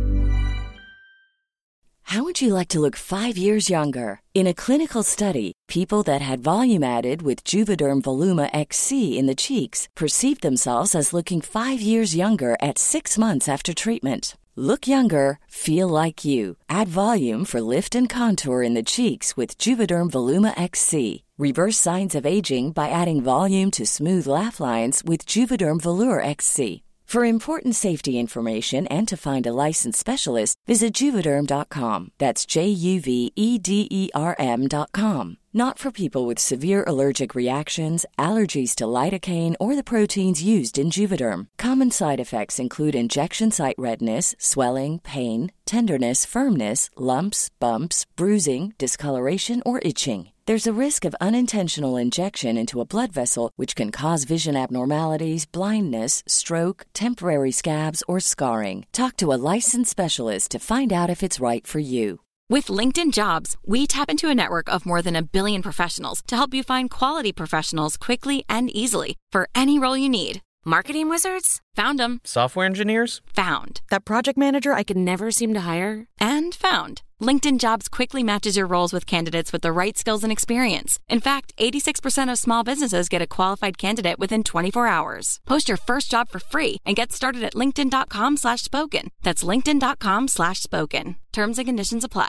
How would you like to look five years younger? In a clinical study, people that had volume added with Juvederm Voluma X C in the cheeks perceived themselves as looking five years younger at six months after treatment. Look younger, feel like you. Add volume for lift and contour in the cheeks with Juvederm Voluma X C. Reverse signs of aging by adding volume to smooth laugh lines with Juvederm Volure X C. For important safety information and to find a licensed specialist, visit Juvederm dot com. That's J U V E D E R M dot com. Not for people with severe allergic reactions, allergies to lidocaine, or the proteins used in Juvederm. Common side effects include injection site redness, swelling, pain, tenderness, firmness, lumps, bumps, bruising, discoloration, or itching. There's a risk of unintentional injection into a blood vessel, which can cause vision abnormalities, blindness, stroke, temporary scabs, or scarring. Talk to a licensed specialist to find out if it's right for you. With LinkedIn Jobs, we tap into a network of more than a billion professionals to help you find quality professionals quickly and easily for any role you need. Marketing wizards? Found them. Software engineers? Found. That project manager I could never seem to hire? And found. LinkedIn Jobs quickly matches your roles with candidates with the right skills and experience. In fact, eighty-six percent of small businesses get a qualified candidate within twenty-four hours. Post your first job for free and get started at linkedin.com slash spoken. That's linkedin.com slash spoken. Terms and conditions apply.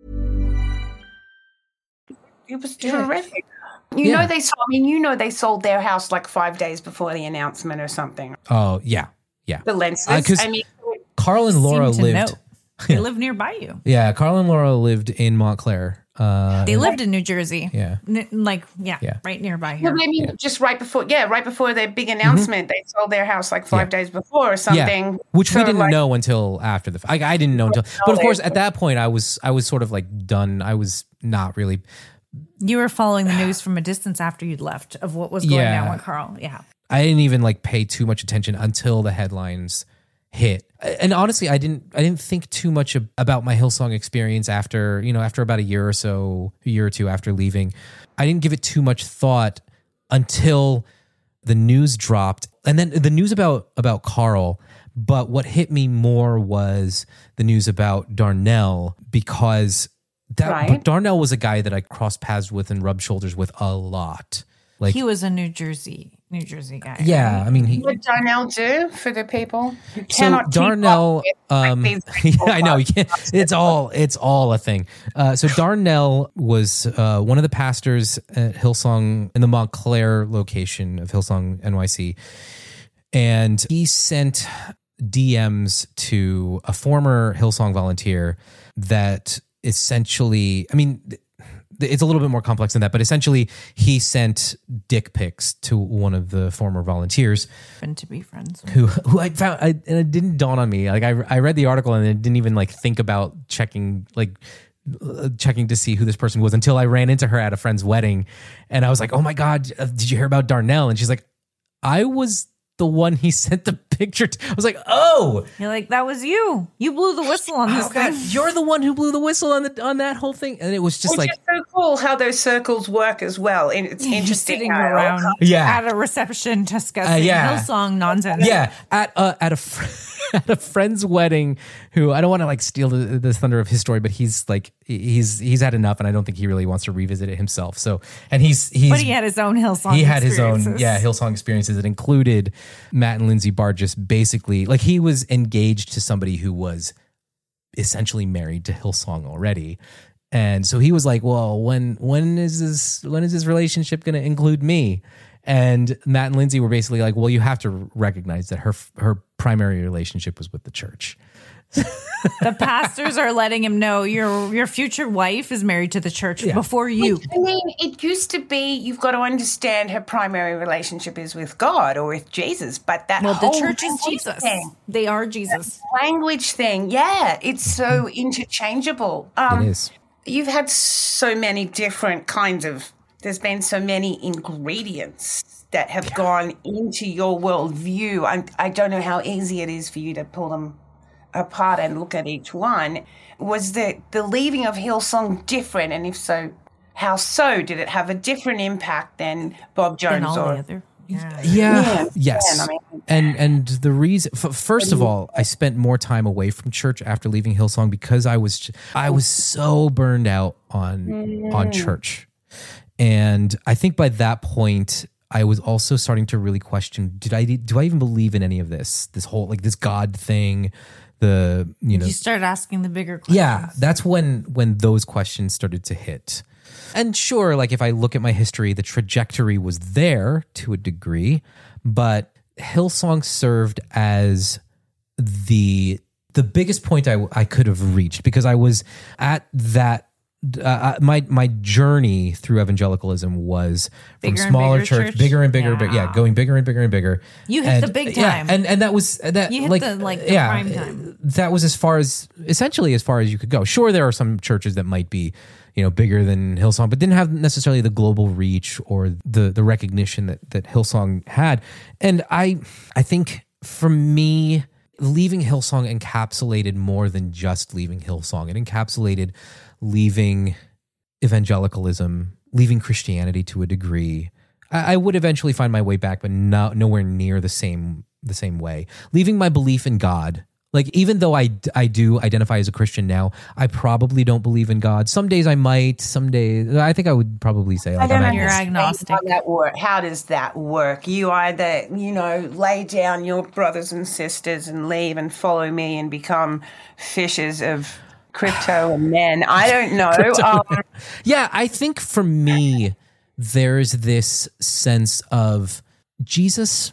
It was terrific. You Yeah. know they sold, I mean, you know they sold their house like five days before the announcement or something. Oh yeah, yeah. The lenses. Uh, 'cause I mean, Carl and Laura Seem to lived. know. They live nearby you. Yeah, Carl and Laura lived in Montclair. Uh, They lived in New Jersey. Yeah. N- like, yeah, Yeah. right nearby well, here. I mean, just right before, yeah, right before their big announcement, they sold their house like five Yeah. days before or something. Yeah, which we So, didn't like, know until after the. I, I didn't know until, but of course at that point I was I was sort of like done. I was not really. You were following the news from a distance after you'd left of what was going Yeah. down with Carl. Yeah. I didn't even like pay too much attention until the headlines hit. And honestly, I didn't I didn't think too much ab- about my Hillsong experience after, you know, after about a year or so, a year or two after leaving. I didn't give it too much thought until the news dropped. And then the news about about Carl, but what hit me more was the news about Darnell, because that Right. but Darnell was a guy that I crossed paths with and rubbed shoulders with a lot. Like he was a New Jersey, New Jersey guy. Yeah, I mean, he. What did Darnell do for the people? You So cannot keep Darnell, up with, like, um, these yeah, people. I know you can't. It's all it's all a thing. Uh, so Darnell was uh, one of the pastors at Hillsong in the Montclair location of Hillsong N Y C, and he sent D Ms to a former Hillsong volunteer that essentially, I mean. It's a little bit more complex than that, but essentially he sent dick pics to one of the former volunteers. And to be friends with. Who, who I found, I, and it didn't dawn on me. Like I, I read the article and I didn't even like think about checking, like uh, checking to see who this person was until I ran into her at a friend's wedding. And I was like, oh my God, uh, did you hear about Darnell? And she's like, I was the one he sent the picture to. I was like, oh, You're like, that was you. You blew the whistle on this oh God, thing. you're the one who blew the whistle on the on that whole thing. And it was just Which like, is so cool how those circles work as well. And it's You're interesting sitting how it all around comes- Yeah. at a reception discussing Uh, yeah. Hillsong nonsense. yeah, at a, at a fr- at a friend's wedding. Who I don't want to like steal the, the thunder of his story, but he's like he's he's had enough, and I don't think he really wants to revisit it himself. So, and he's he's But he had his own Hillsong he had his own experiences. yeah Hillsong experiences that included Matt and Lindsay Bargis. Basically, like he was engaged to somebody who was essentially married to Hillsong already. And so he was like, well, when when is this when is this relationship going to include me? And Matt and Lindsay were basically like, well, you have to recognize that her her primary relationship was with the church. The pastors are letting him know your your future wife is married to the church Yeah. before you. I mean, it used to be you've got to understand her primary relationship is with God or with Jesus, but that Well, the whole church is language Jesus. thing, They are Jesus. language thing, yeah, it's so interchangeable. Um, It is. You've had so many different kinds of. There's been so many ingredients that have gone into your worldview. I I don't know how easy it is for you to pull them apart and look at each one. Was the the leaving of Hillsong different, and if so, how so? Did it have a different impact than Bob And Jones all or the other. Yeah. Yeah. Yeah, Yes. yeah, I mean- and and the reason, f- first of all, I spent more time away from church after leaving Hillsong because I was I was so burned out on on church, and I think by that point I was also starting to really question: Did I do I even believe in any of this? This whole like this God thing, the you know You start asking the bigger questions. yeah, that's when when those questions started to hit. And sure, like if I look at my history, the trajectory was there to a degree, but Hillsong served as the the biggest point I, I could have reached because I was at that. Uh, my my journey through evangelicalism was from Bigger and smaller bigger church, church? bigger and bigger, big, yeah, Yeah. going bigger and bigger and bigger. You hit And- the big yeah, time. and and that was that You hit like the, like, the yeah, prime time. that was as far as essentially as far as you could go. Sure, there are some churches that might be, you know, bigger than Hillsong, but didn't have necessarily the global reach or the the recognition that that Hillsong had. And I I think for me, leaving Hillsong encapsulated more than just leaving Hillsong. It encapsulated leaving evangelicalism, leaving Christianity to a degree. I, I would eventually find my way back, but no, nowhere near the same the same way. Leaving my belief in God. Like, even though I, I do identify as a Christian now, I probably don't believe in God. Some days I might, some days, I think I would probably say, I like, don't I'm You're understand agnostic. How that work? How does that work? You either, you know, lay down your brothers and sisters and leave and follow me and become fishers of crypto and men. I don't know. Um, yeah, I think for me, there's this sense of Jesus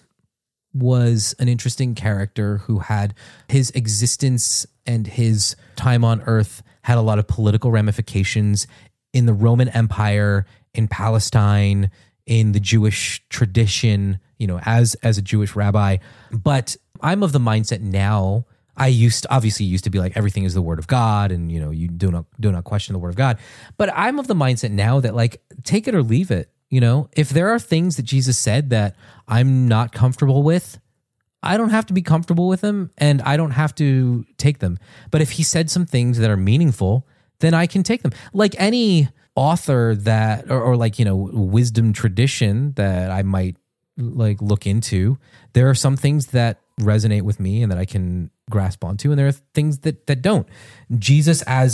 was an interesting character who had his existence and his time on earth had a lot of political ramifications in the Roman Empire, in Palestine, in the Jewish tradition, you know, as as a Jewish rabbi. But I'm of the mindset now, I used to, obviously used to be like everything is the word of God and you know, you do not do not question the word of God. But I'm of the mindset now that like take it or leave it. You know, if there are things that Jesus said that I'm not comfortable with, I don't have to be comfortable with them and I don't have to take them. But if he said some things that are meaningful, then I can take them. Like any author that, or, or like, you know, wisdom tradition that I might like look into, there are some things that resonate with me and that I can grasp onto, and there are things that that don't. Jesus as a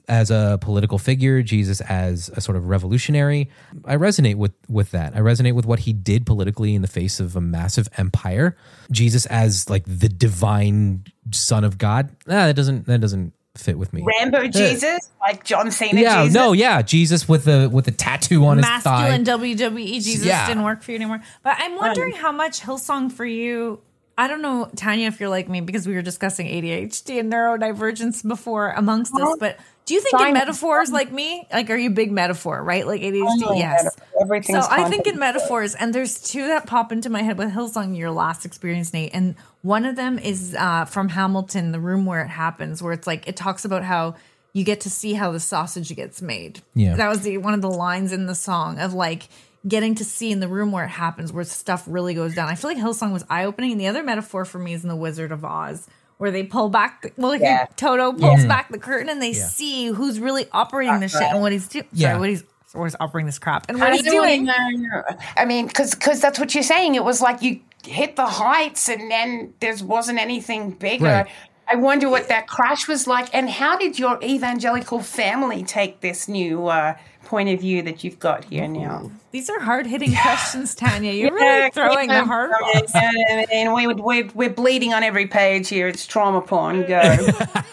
as a political figure, Jesus as a sort of revolutionary. I resonate with with that. I resonate with what he did politically in the face of a massive empire. Jesus as like the divine Son of God. Ah, that doesn't that doesn't fit with me. Rambo Jesus, uh, like John Cena yeah, Jesus. no, yeah, Jesus with the with the tattoo on Masculine his thigh. Masculine W W E Jesus yeah. didn't work for you anymore. But I'm wondering how much Hillsong for you. I don't know, Tanya, if you're like me, because we were discussing A D H D and neurodivergence before amongst us, but do you think in metaphors like me? Like, are you big metaphor, right? Like A D H D? Oh, yes. Everything's so I think in metaphors, and there's two that pop into my head with Hillsong, your last experience, Nate, and one of them is uh, from Hamilton, The Room Where It Happens, where it's like, it talks about how you get to see how the sausage gets made. Yeah. That was the one of the lines in the song of like, getting to see in the room where it happens, where stuff really goes down. I feel like Hillsong was eye-opening. And the other metaphor for me is in The Wizard of Oz, where they pull back, the, well, like yeah. Toto pulls yeah. back the curtain and they yeah. see who's really operating this shit and what he's doing. Yeah. Sorry, what he's, or he's operating this crap and what he's doing. I mean, because because that's what you're saying. It was like you hit the heights and then there wasn't anything bigger. Right. I wonder what that crash was like. And how did your evangelical family take this new uh, point of view that you've got here now? These are hard-hitting questions, Tanya. You're yeah, really throwing yeah, the hard ones. Yeah, and we would, we're, we're bleeding on every page here. It's trauma porn. Go.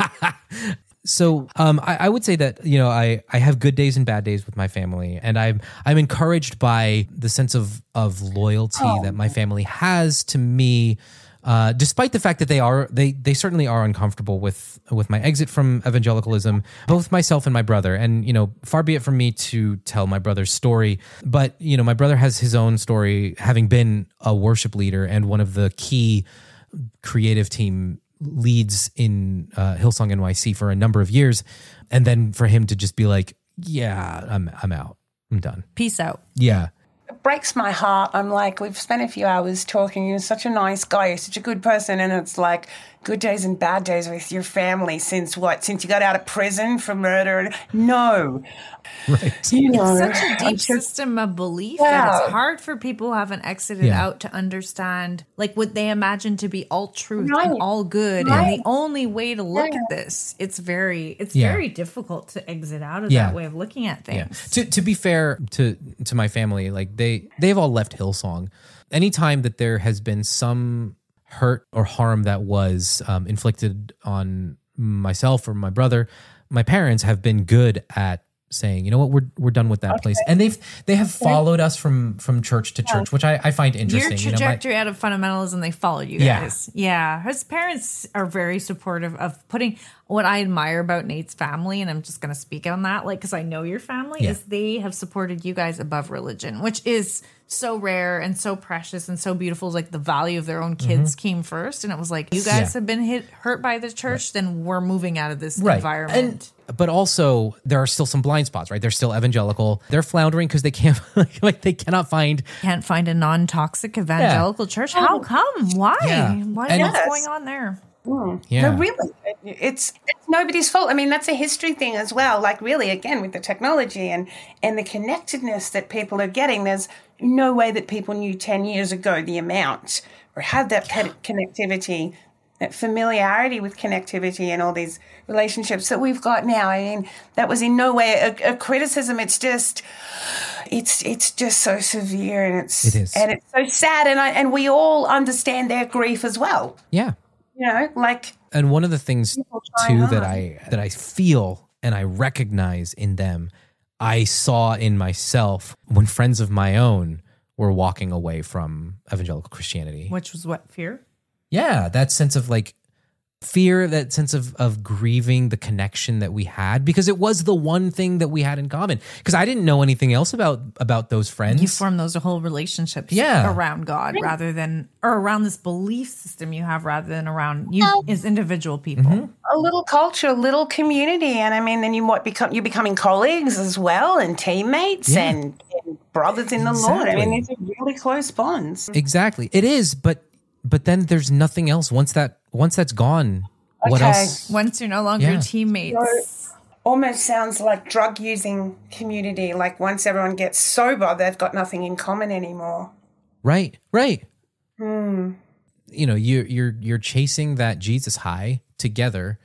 So um, I, I would say that, you know, I, I have good days and bad days with my family, and I'm I'm encouraged by the sense of, of loyalty oh. that my family has to me. Uh, despite the fact that they are, they they certainly are uncomfortable with with my exit from evangelicalism, both myself and my brother. And, you know, far be it from me to tell my brother's story, but, you know, my brother has his own story, having been a worship leader and one of the key creative team leads in uh, Hillsong N Y C for a number of years. And then for him to just be like, yeah, I'm I'm out. I'm done. Peace out. Yeah. It breaks my heart. I'm like, we've spent a few hours talking. You're such a nice guy. You're such a good person. And it's like good days and bad days with your family since what? Since you got out of prison for murder? No. Right. You know, it's such a deep system of belief yeah. that it's hard for people who haven't exited yeah. out to understand like what they imagine to be all truth right. and all good. Right. And the only way to look yeah. at this, it's very, it's yeah. very difficult to exit out of yeah. that way of looking at things. Yeah. To to be fair to to my family, like they they've all left Hillsong. Anytime that there has been some hurt or harm that was um, inflicted on myself or my brother, my parents have been good at saying, you know what, we're we're done with that okay. place, and they've they have followed us from from church to church, which I, I find interesting. Your trajectory you know, my, out of fundamentalism, they followed you guys. Yeah. yeah, his parents are very supportive of putting. What I admire about Nate's family, and I'm just going to speak on that, like because I know your family, yeah. is they have supported you guys above religion, which is so rare and so precious and so beautiful. Like the value of their own kids mm-hmm. came first, and it was like you guys yeah. have been hit hurt by the church, right. then we're moving out of this right. environment. And, but also, there are still some blind spots, right? They're still evangelical. They're floundering because they can't, like, they cannot find can't find a non-toxic evangelical yeah. church. How come? Why? Yeah. Why? And what's yes. going on there? Mm. Yeah. No, really, it's, it's nobody's fault. I mean, that's a history thing as well. Like, really, again, with the technology and and the connectedness that people are getting, there's no way that people knew ten years ago the amount or had that yeah. connectivity. That familiarity with connectivity and all these relationships that we've got now. I mean, that was in no way a, a criticism. It's just, it's it's just so severe, and it's it is. and it's so sad. And I and we all understand their grief as well. Yeah, you know, like. And one of the things too that I that I feel and I recognize in them, I saw in myself when friends of my own were walking away from evangelical Christianity, which was what, fear. Yeah, that sense of like fear, that sense of of grieving the connection that we had, because it was the one thing that we had in common. Because I didn't know anything else about about those friends. You formed those whole relationships yeah. around God rather than, or around this belief system you have rather than around you well, as individual people. Mm-hmm. A little culture, a little community, and I mean, then you might become you're becoming colleagues as well, and teammates, yeah. and, and brothers in the exactly. Lord. I mean, these are really close bonds. Exactly, it is, but. But then there's nothing else. Once that once that's gone, okay. what else? Once you're no longer yeah. teammates. So, almost sounds like drug using community. Like once everyone gets sober, they've got nothing in common anymore. Right, right. Hmm. You know, you're you're you're chasing that Jesus high together,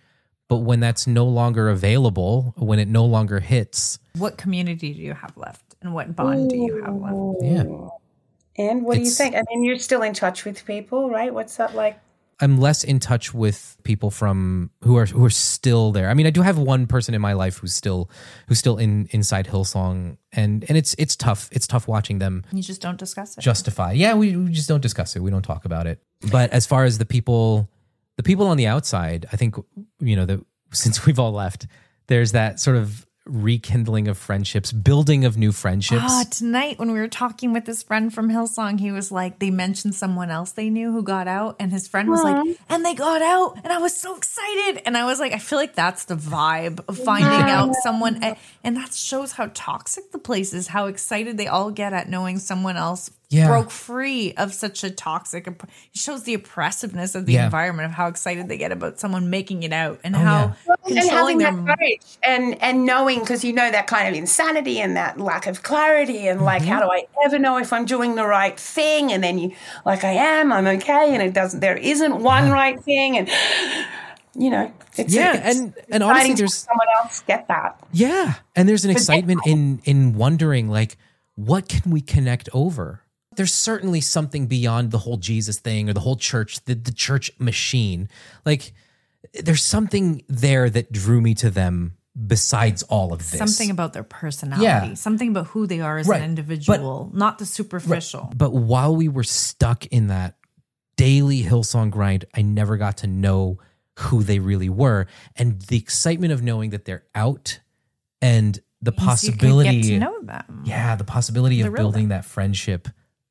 But when that's no longer available, when it no longer hits. What community do you have left? And what bond do you have left? Yeah. And what It's- do you think? I mean, you're still in touch with people, right? What's that like? I'm less in touch with people from who are who are still there. I mean, I do have one person in my life who's still who's still in inside Hillsong, and and it's it's tough. It's tough watching them You just don't discuss it. justify. Yeah, we, we just don't discuss it. We don't talk about it. But as far as the people, the people on the outside, I think, you know, that since we've all left, there's that sort of rekindling of friendships, building of new friendships. Ah, tonight when we were talking with this friend from Hillsong, he was like, they mentioned someone else they knew who got out, and his friend was like, and they got out, and I was so excited. And I was like, I feel like that's the vibe of finding out someone, and, and that shows how toxic the place is, how excited they all get at knowing someone else Yeah. broke free of such a toxic, it shows the oppressiveness of the Yeah. environment of how excited they get about someone making it out, and Oh, how yeah. And controlling having their that courage and, and knowing, because you know that kind of insanity and that lack of clarity and like, how do I ever know if I'm doing the right thing? And then you, like, I am, I'm okay. And it doesn't, there isn't one right thing. And, you know, it's, Yeah, it's and- and honestly, exciting to there's- someone else get that. Yeah. And there's an excitement in in wondering, like, what can we connect over? There's certainly something beyond the whole Jesus thing or the whole church, the, the church machine. Like, there's something there that drew me to them besides all of this. something about their personality, Yeah. something about who they are as Right. an individual, not the superficial. But while we were stuck in that daily Hillsong grind, I never got to know who they really were. And the excitement of knowing that they're out and the Means possibility. you could get to know them. Yeah, the possibility The of real building them. that friendship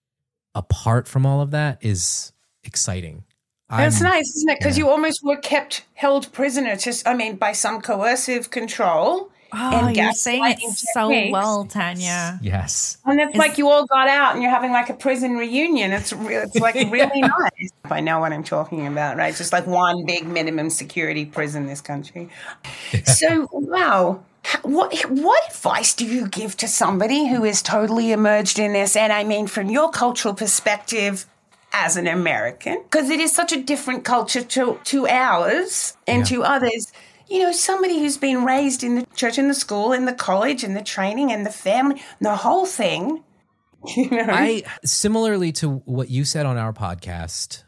apart from all of that is exciting. That's I'm- nice, isn't it? Because yeah. you almost were kept held prisoner, just I mean, by some coercive control. Oh, and you're saying it gaslighting so techniques. well, Tanya. Yes. And it's Is- like you all got out and you're having like a prison reunion. It's re- it's like really nice. I know what I'm talking about, right? It's just like one big minimum security prison in this country. So, wow. What what advice do you give to somebody who is totally immersed in this? And I mean, from your cultural perspective as an American, because it is such a different culture to, to ours and Yeah. to others. You know, somebody who's been raised in the church, in the school, in the college, in the training, and the family, the whole thing. You know, I similarly to what you said on our podcast,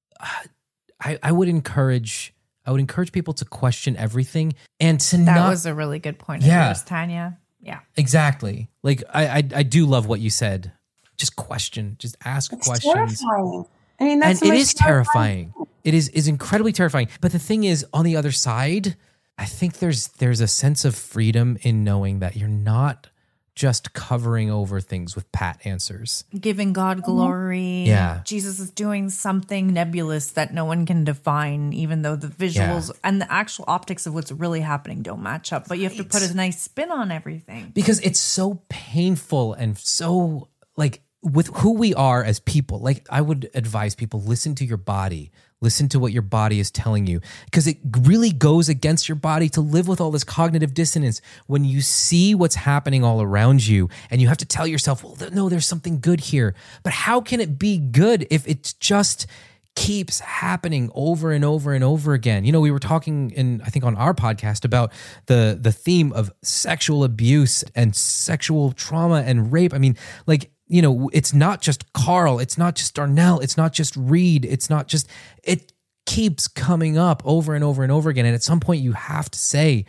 I, I would encourage I would encourage people to question everything and to That not was a really good point Yeah. of yours, Tanya. Yeah. exactly. Like I, I I do love what you said. Just question, just ask it's questions. terrifying. I mean, that's And the it most is terrifying. It is is incredibly terrifying. But the thing is, on the other side, I think there's there's a sense of freedom in knowing that you're not just covering over things with pat answers. Giving God glory. Yeah. Jesus is doing something nebulous that no one can define, even though the visuals and the actual optics of what's really happening don't match up. But you have to put a nice spin on everything. Because it's so painful and so like with who we are as people. Like I would advise people, listen to your body. Listen to what your body is telling you, because it really goes against your body to live with all this cognitive dissonance when you see what's happening all around you and you have to tell yourself, well, th- no, there's something good here. But how can it be good if it just keeps happening over and over and over again? You know, we were talking in, I think on our podcast about the, the theme of sexual abuse and sexual trauma and rape. I mean, like, you know, it's not just Carl, it's not just Darnell, it's not just Reed, it's not just, it keeps coming up over and over and over again. And at some point you have to say,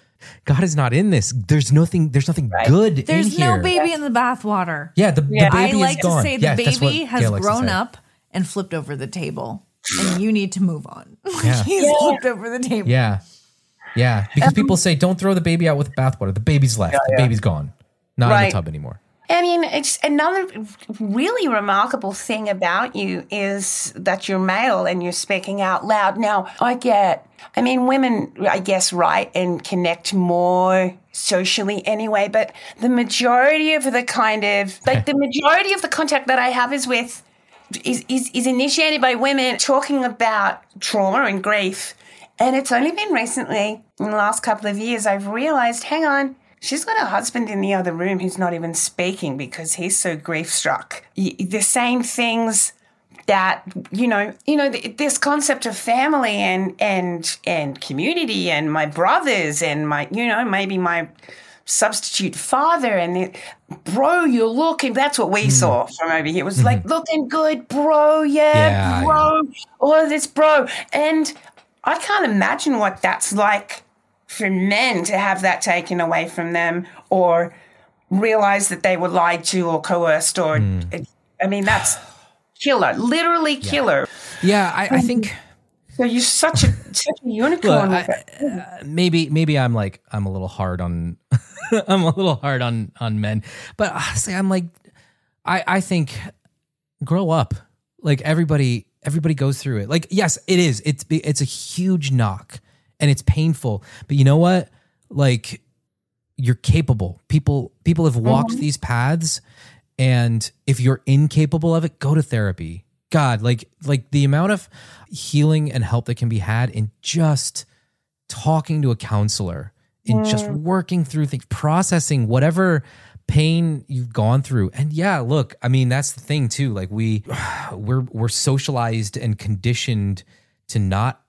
God is not in this. There's nothing, there's nothing good There's in no here. baby in the bathwater. Yeah, the, Yeah. the I baby like is gone. to say the Yeah, that's what baby has Gail likes to grown say. up and flipped over the table. And you need to move on. Yeah. He's Yeah. flipped over the table. Yeah. Yeah. Because people say, don't throw the baby out with the bathwater. The baby's left. the baby's gone. Not in Right. the tub anymore. I mean, it's another really remarkable thing about you is that you're male and you're speaking out loud. Now, I get, I mean, women, I guess, write and connect more socially anyway, but the majority of the kind of, like the majority of the contact that I have is with, is, is, is initiated by women talking about trauma and grief. And it's only been recently, in the last couple of years, I've realized, hang on, she's got a husband in the other room who's not even speaking because he's so grief-struck. The same things that, you know, you know, this concept of family and and and community and my brothers and my, you know, maybe my substitute father and it, bro, you're looking. That's what we mm. saw from over here. It was mm-hmm. like looking good, bro. Yeah, yeah bro. Yeah. All of this, bro. And I can't imagine what that's like for men to have that taken away from them or realize that they were lied to or coerced or, mm. I mean, that's killer, literally yeah. killer. Yeah, I, I think. So you're such a such a unicorn. Look, I, uh, maybe maybe I'm like I'm a little hard on I'm a little hard on on men, but honestly, I'm like I I think grow up. Like everybody everybody goes through it. Like yes, it is. It's it's a huge knock and it's painful. But you know what? Like you're capable. People people have walked mm-hmm. these paths. And if you're incapable of it, go to therapy. God, like like the amount of healing and help that can be had in just talking to a counselor, in mm. just working through things, processing whatever pain you've gone through. And yeah, look, I mean, that's the thing too. Like we we're we're socialized and conditioned to not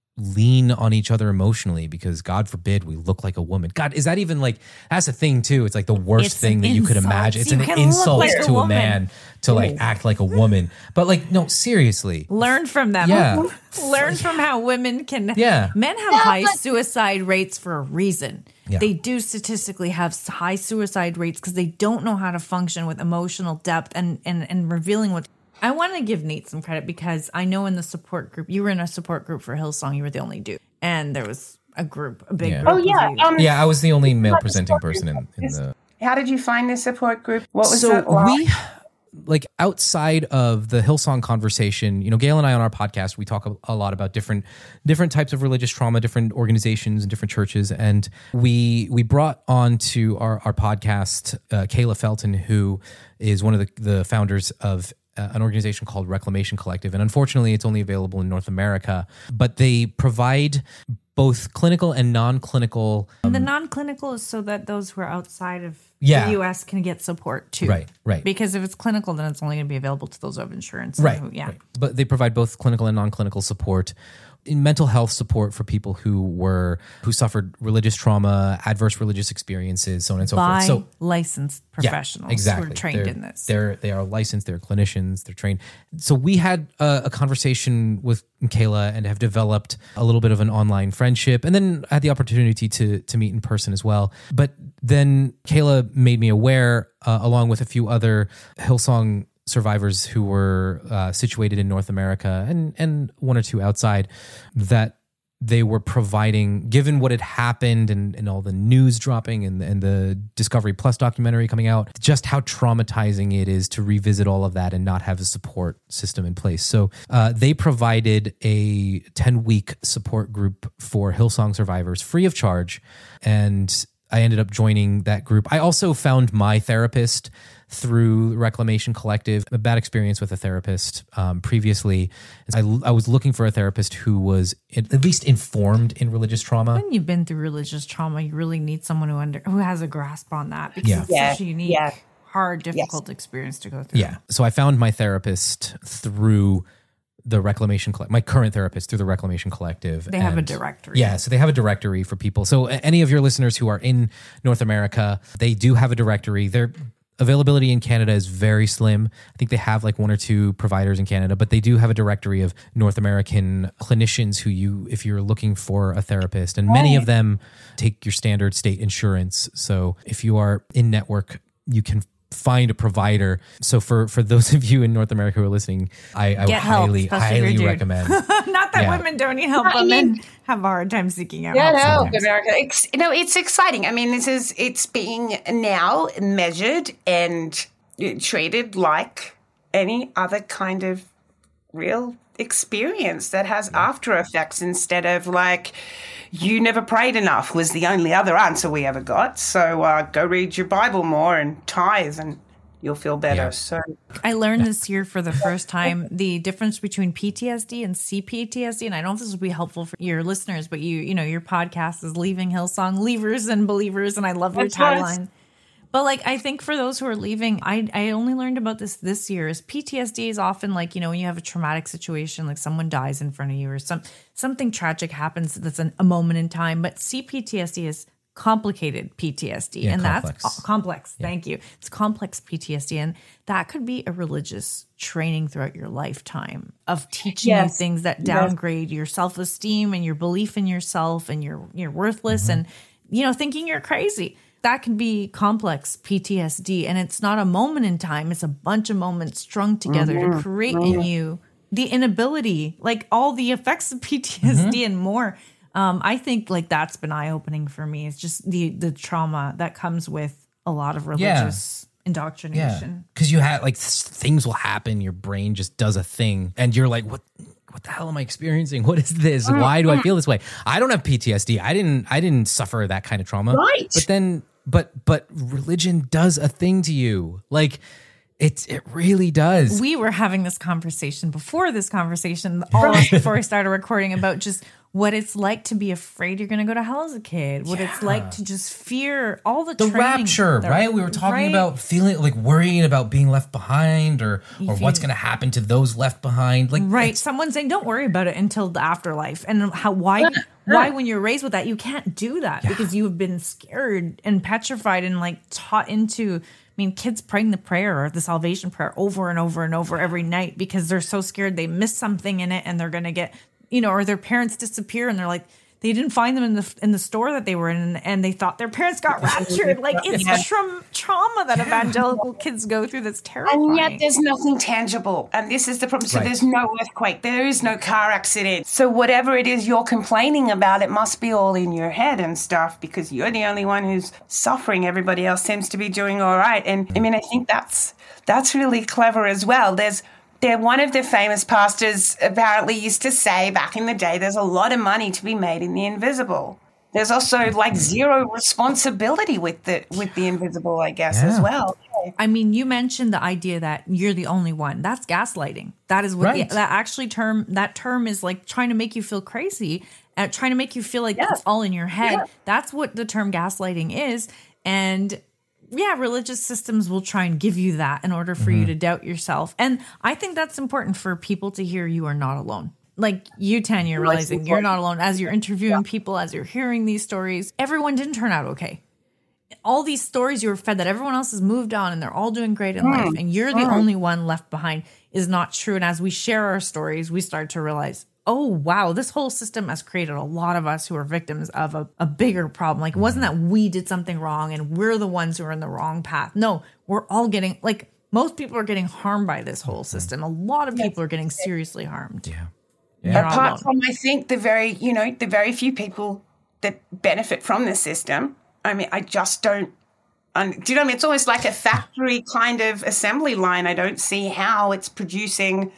lean on each other emotionally because God forbid we look like a woman. God, is that even like, that's a thing too. It's like the worst it's thing that insult. you could imagine. It's you an insult like to a, a man to like act like a woman. But like, no, seriously. Learn from them. Yeah. Learn from how women can. Yeah. Men have high suicide rates for a reason. Yeah. They do statistically have high suicide rates because they don't know how to function with emotional depth and, and, and revealing what. I want to give Nate some credit because I know in the support group, you were in a support group for Hillsong, you were the only dude. And there was a group, a big yeah. group. Oh, yeah. Um, yeah, I was the only male presenting person in, in the... How did you find this support group? What was so it like? we, like outside of the Hillsong conversation, you know, Gail and I on our podcast, we talk a, a lot about different different types of religious trauma, different organizations and different churches. And we we brought on to our, our podcast, uh, Kayla Felton, who is one of the, the founders of Uh, an organization called Reclamation Collective. And unfortunately, it's only available in North America, but they provide both clinical and non-clinical. Um, the non-clinical is so that those who are outside of yeah. the U S can get support too. Right, right. Because if it's clinical, then it's only going to be available to those who have insurance. Right, who, yeah. Right. But they provide both clinical and non-clinical support. In mental health support for people who were who suffered religious trauma, adverse religious experiences, so on and so By forth. So licensed professionals yeah, exactly. who are trained they're, in this. They're they are licensed, they're clinicians, they're trained. So we had a, a conversation with Kayla and have developed a little bit of an online friendship, and then had the opportunity to to meet in person as well. But then Kayla made me aware, uh, along with a few other Hillsong survivors who were uh, situated in North America and and one or two outside, that they were providing, given what had happened and, and all the news dropping and, and the Discovery Plus documentary coming out, just how traumatizing it is to revisit all of that and not have a support system in place. So uh, they provided a ten-week support group for Hillsong survivors free of charge, and I ended up joining that group. I also found my therapist through Reclamation Collective. A bad experience with a therapist um, previously. I, I was looking for a therapist who was at least informed in religious trauma. When you've been through religious trauma, you really need someone who under who has a grasp on that, because yeah. it's yeah. such a unique, yeah. hard, difficult yes. experience to go through. Yeah. So I found my therapist through the Reclamation Collective, my current therapist through the Reclamation Collective. They have a directory. Yeah, so they have a directory for people. So any of your listeners who are in North America, they do have a directory. Their availability in Canada is very slim. I think they have like one or two providers in Canada, but they do have a directory of North American clinicians who you, if you're looking for a therapist, and many of them take your standard state insurance. So if you are in network, you can find a provider. So for for those of you in North America who are listening, I, I would help, highly, highly recommend. Not that yeah. women don't need help, but men have a hard time seeking out yeah, help. no, America. It's, you know, it's exciting. I mean, this is it's being now measured and treated like any other kind of real experience that has after effects, instead of like, you never prayed enough was the only other answer we ever got. So uh, go read your Bible more and tithe and you'll feel better. Yeah. So I learned this year for the first time the difference between P T S D and C P T S D. And I don't know if this will be helpful for your listeners, but you, you know, your podcast is Leaving Hillsong, Leavers and Believers. And I love your That's nice. tagline. But like, I think for those who are leaving, I I only learned about this this year is P T S D is often like, you know, when you have a traumatic situation, like someone dies in front of you or some something tragic happens that's an, a moment in time. But C P T S D is complicated P T S D. Yeah, and complex. that's uh, complex. Yeah. Thank you. It's complex P T S D. And that could be a religious training throughout your lifetime of teaching Yes. you things that Yes. downgrade your self-esteem and your belief in yourself and you're you're worthless Mm-hmm. and, you know, thinking you're crazy. That can be complex P T S D. And it's not a moment in time. It's a bunch of moments strung together Mm-hmm. to create in you the inability, like all the effects of P T S D Mm-hmm. and more. Um, I think like that's been eye-opening for me. It's just the the trauma that comes with a lot of religious Yeah, indoctrination. because you have like th- things will happen. Your brain just does a thing, and you're like, "What? What the hell am I experiencing? What is this? Why do I feel this way?" I don't have P T S D. I didn't. I didn't suffer that kind of trauma. Right. But then, but but religion does a thing to you. Like it. It really does. We were having this conversation before this conversation, all of us before we started recording, about just what it's like to be afraid you're going to go to hell as a kid. What it's like to just fear all the the training, rapture, the- right? We were talking right? about feeling like worrying about being left behind, or or If what's you- going to happen to those left behind. Like Right. it's- Someone's saying, don't worry about it until the afterlife. And how, why, why, when you're raised with that, you can't do that because you've been scared and petrified and like taught into, I mean, kids praying the prayer or the salvation prayer over and over and over every night because they're so scared they miss something in it and they're going to get, you know, or their parents disappear and they're like, they didn't find them in the in the store that they were in, and they thought their parents got raptured. Like it's Yeah. tra- trauma that evangelical kids go through. That's terrifying. And yet there's nothing tangible. And this is the problem. So Right. there's no earthquake. There is no car accident. So whatever it is you're complaining about, it must be all in your head and stuff because you're the only one who's suffering. Everybody else seems to be doing all right. And I mean, I think that's that's really clever as well. There's They're one of the famous pastors apparently used to say back in the day, there's a lot of money to be made in the invisible. There's also like zero responsibility with the with the invisible, I guess, as Yeah. well. I mean, you mentioned the idea that you're the only one. That's gaslighting. That is what Right. the, that actually term that term is like trying to make you feel crazy and trying to make you feel like Yeah. it's all in your head. Yeah. That's what the term gaslighting is. And yeah, religious systems will try and give you that in order for you to doubt yourself. And I think that's important for people to hear you are not alone. Like you, Tanya, realizing you're not alone as you're interviewing people, as you're hearing these stories. Everyone didn't turn out okay. All these stories you were fed that everyone else has moved on and they're all doing great in life and you're the only one left behind is not true. And as we share our stories, we start to realize, oh, wow, this whole system has created a lot of us who are victims of a, a bigger problem. Like, it wasn't that we did something wrong and we're the ones who are in the wrong path. No, we're all getting, like, most people are getting harmed by this whole system. A lot of people are getting seriously harmed. Yeah. You're not alone. Apart from, I think, the very, you know, the very few people that benefit from this system, I mean, I just don't, um, do you know what I mean? It's almost like a factory kind of assembly line. I don't see how it's producing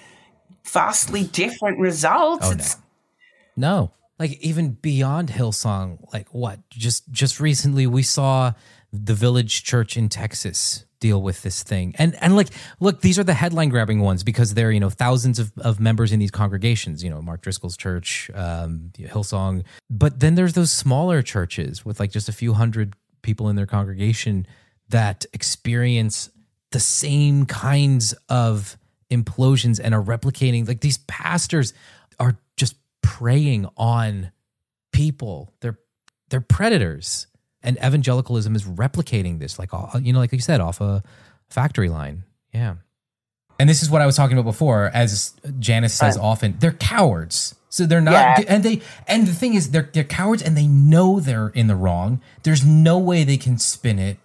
vastly different results. Oh, no. It's, No, like even beyond Hillsong, like what? Just just recently we saw the Village Church in Texas deal with this thing. And and like, look, these are the headline grabbing ones because there are, you know, thousands of, of members in these congregations, you know, Mark Driscoll's church, um, Hillsong. But then there's those smaller churches with like just a few hundred people in their congregation that experience the same kinds of implosions and are replicating. Like these pastors are just preying on people. They're they're predators. And evangelicalism is replicating this, like, you know, like you said, off a factory line. Yeah. And this is what I was talking about before, as Janice says often, they're cowards. So they're not, Yeah. and they, and the thing is, they're they're cowards, and they know they're in the wrong. There's no way they can spin it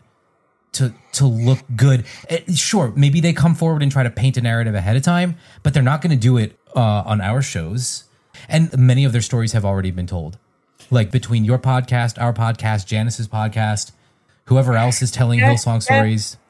to to look good. Eh, Sure, maybe they come forward and try to paint a narrative ahead of time, but they're not going to do it uh, on our shows. And many of their stories have already been told. Like between your podcast, our podcast, Janice's podcast, whoever else is telling Yeah, Hillsong yeah. stories,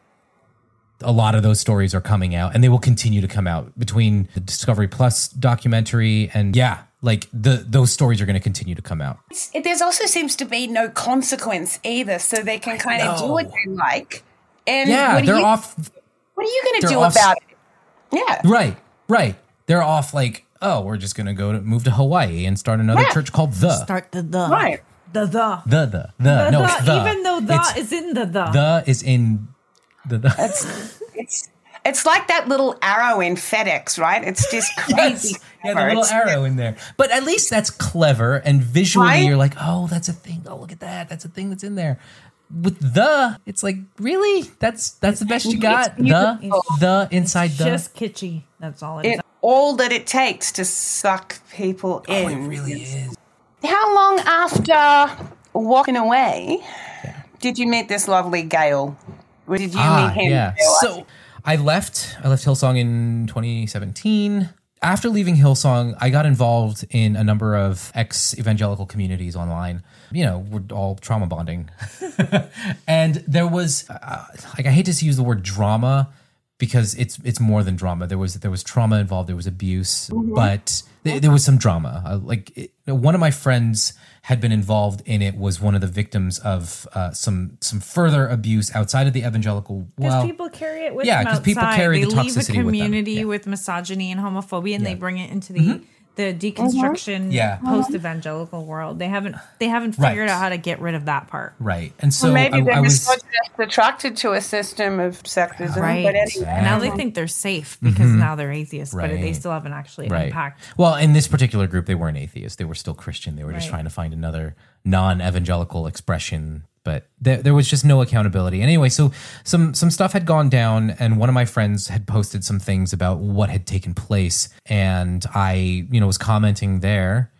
a lot of those stories are coming out, and they will continue to come out between the Discovery Plus documentary and yeah, like the those stories are going to continue to come out. it's, it, there's also seems to be no consequence either, so they can kind of do know. what they like. And Yeah, what are they're you, off. What are you going to they're do off- about it? Yeah. Right, right. They're off like, oh, we're just going to go to move to Hawaii and start another Yeah. church called The. Start the the. Right. The the. The, the, the. The, no, the, it's the. Even though the It's- is in the the. The is in the, the. It's, it's, it's like that little arrow in FedEx, right? It's just crazy. Yes. Yeah, the little It's- arrow in there. But at least that's clever, and visually Right? you're like, oh, that's a thing. Oh, look at that. That's a thing that's in there. With the, it's like, really? That's that's the best you got? The, the, inside the. Just kitschy. That's all it is. It, all that it takes to suck people in. Oh, it really is. How long after walking away did you meet this lovely Gail? Or did you Ah, meet him? yeah. So I left. I left Hillsong in twenty seventeen. After leaving Hillsong, I got involved in a number of ex-evangelical communities online. You know, we're all trauma bonding, and there was uh, like I hate to use the word drama because it's it's more than drama. There was there was trauma involved. There was abuse, Mm-hmm. but th- there was some drama. Uh, like it, one of my friends had been involved in it. Was one of the victims of uh, some some further abuse outside of the evangelical. Because Well, people carry it with yeah, them because people outside. carry they the leave a toxicity with them. community Yeah. with misogyny and homophobia, and Yeah. they bring it into the the deconstruction Yeah. post evangelical world. They haven't they haven't Right. figured out how to get rid of that part. Right, and so Well, maybe I, they're I was. just attracted to a system of sexism. Right. But anyway. And now they think they're safe because now they're atheists, but they Mm-hmm. Right. still haven't actually Right. impact. Well, in this particular group, they weren't atheists. They were still Christian. They were just Right. trying to find another non-evangelical expression. But there, there was just no accountability. Anyway, so some some stuff had gone down, and one of my friends had posted some things about what had taken place, and I, you know, was commenting there.